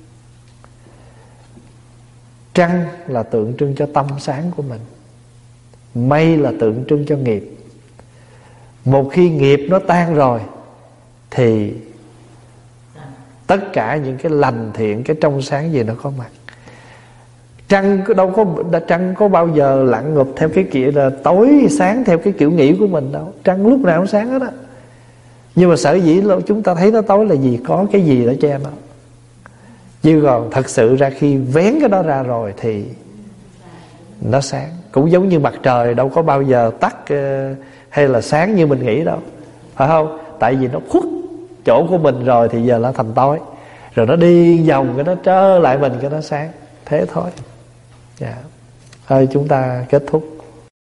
Trăng là tượng trưng cho tâm sáng của mình, mây là tượng trưng cho nghiệp. Một khi nghiệp nó tan rồi thì tất cả những cái lành thiện, cái trong sáng gì nó có mặt. Trăng đâu có trăng có bao giờ lặn ngụp theo cái kiểu là tối sáng theo cái kiểu nghĩ của mình đâu. Trăng lúc nào cũng sáng hết á. Nhưng mà sở dĩ chúng ta thấy nó tối là gì? Có cái gì đó che nó. Chứ còn thật sự ra khi vén cái đó ra rồi thì nó sáng. Cũng giống như mặt trời đâu có bao giờ tắt hay là sáng như mình nghĩ đâu, phải không? Tại vì nó khuất chỗ của mình rồi thì giờ nó thành tối, rồi nó đi vòng cái nó trở lại mình cái nó sáng. Thế thôi. Dạ. Thôi chúng ta kết thúc.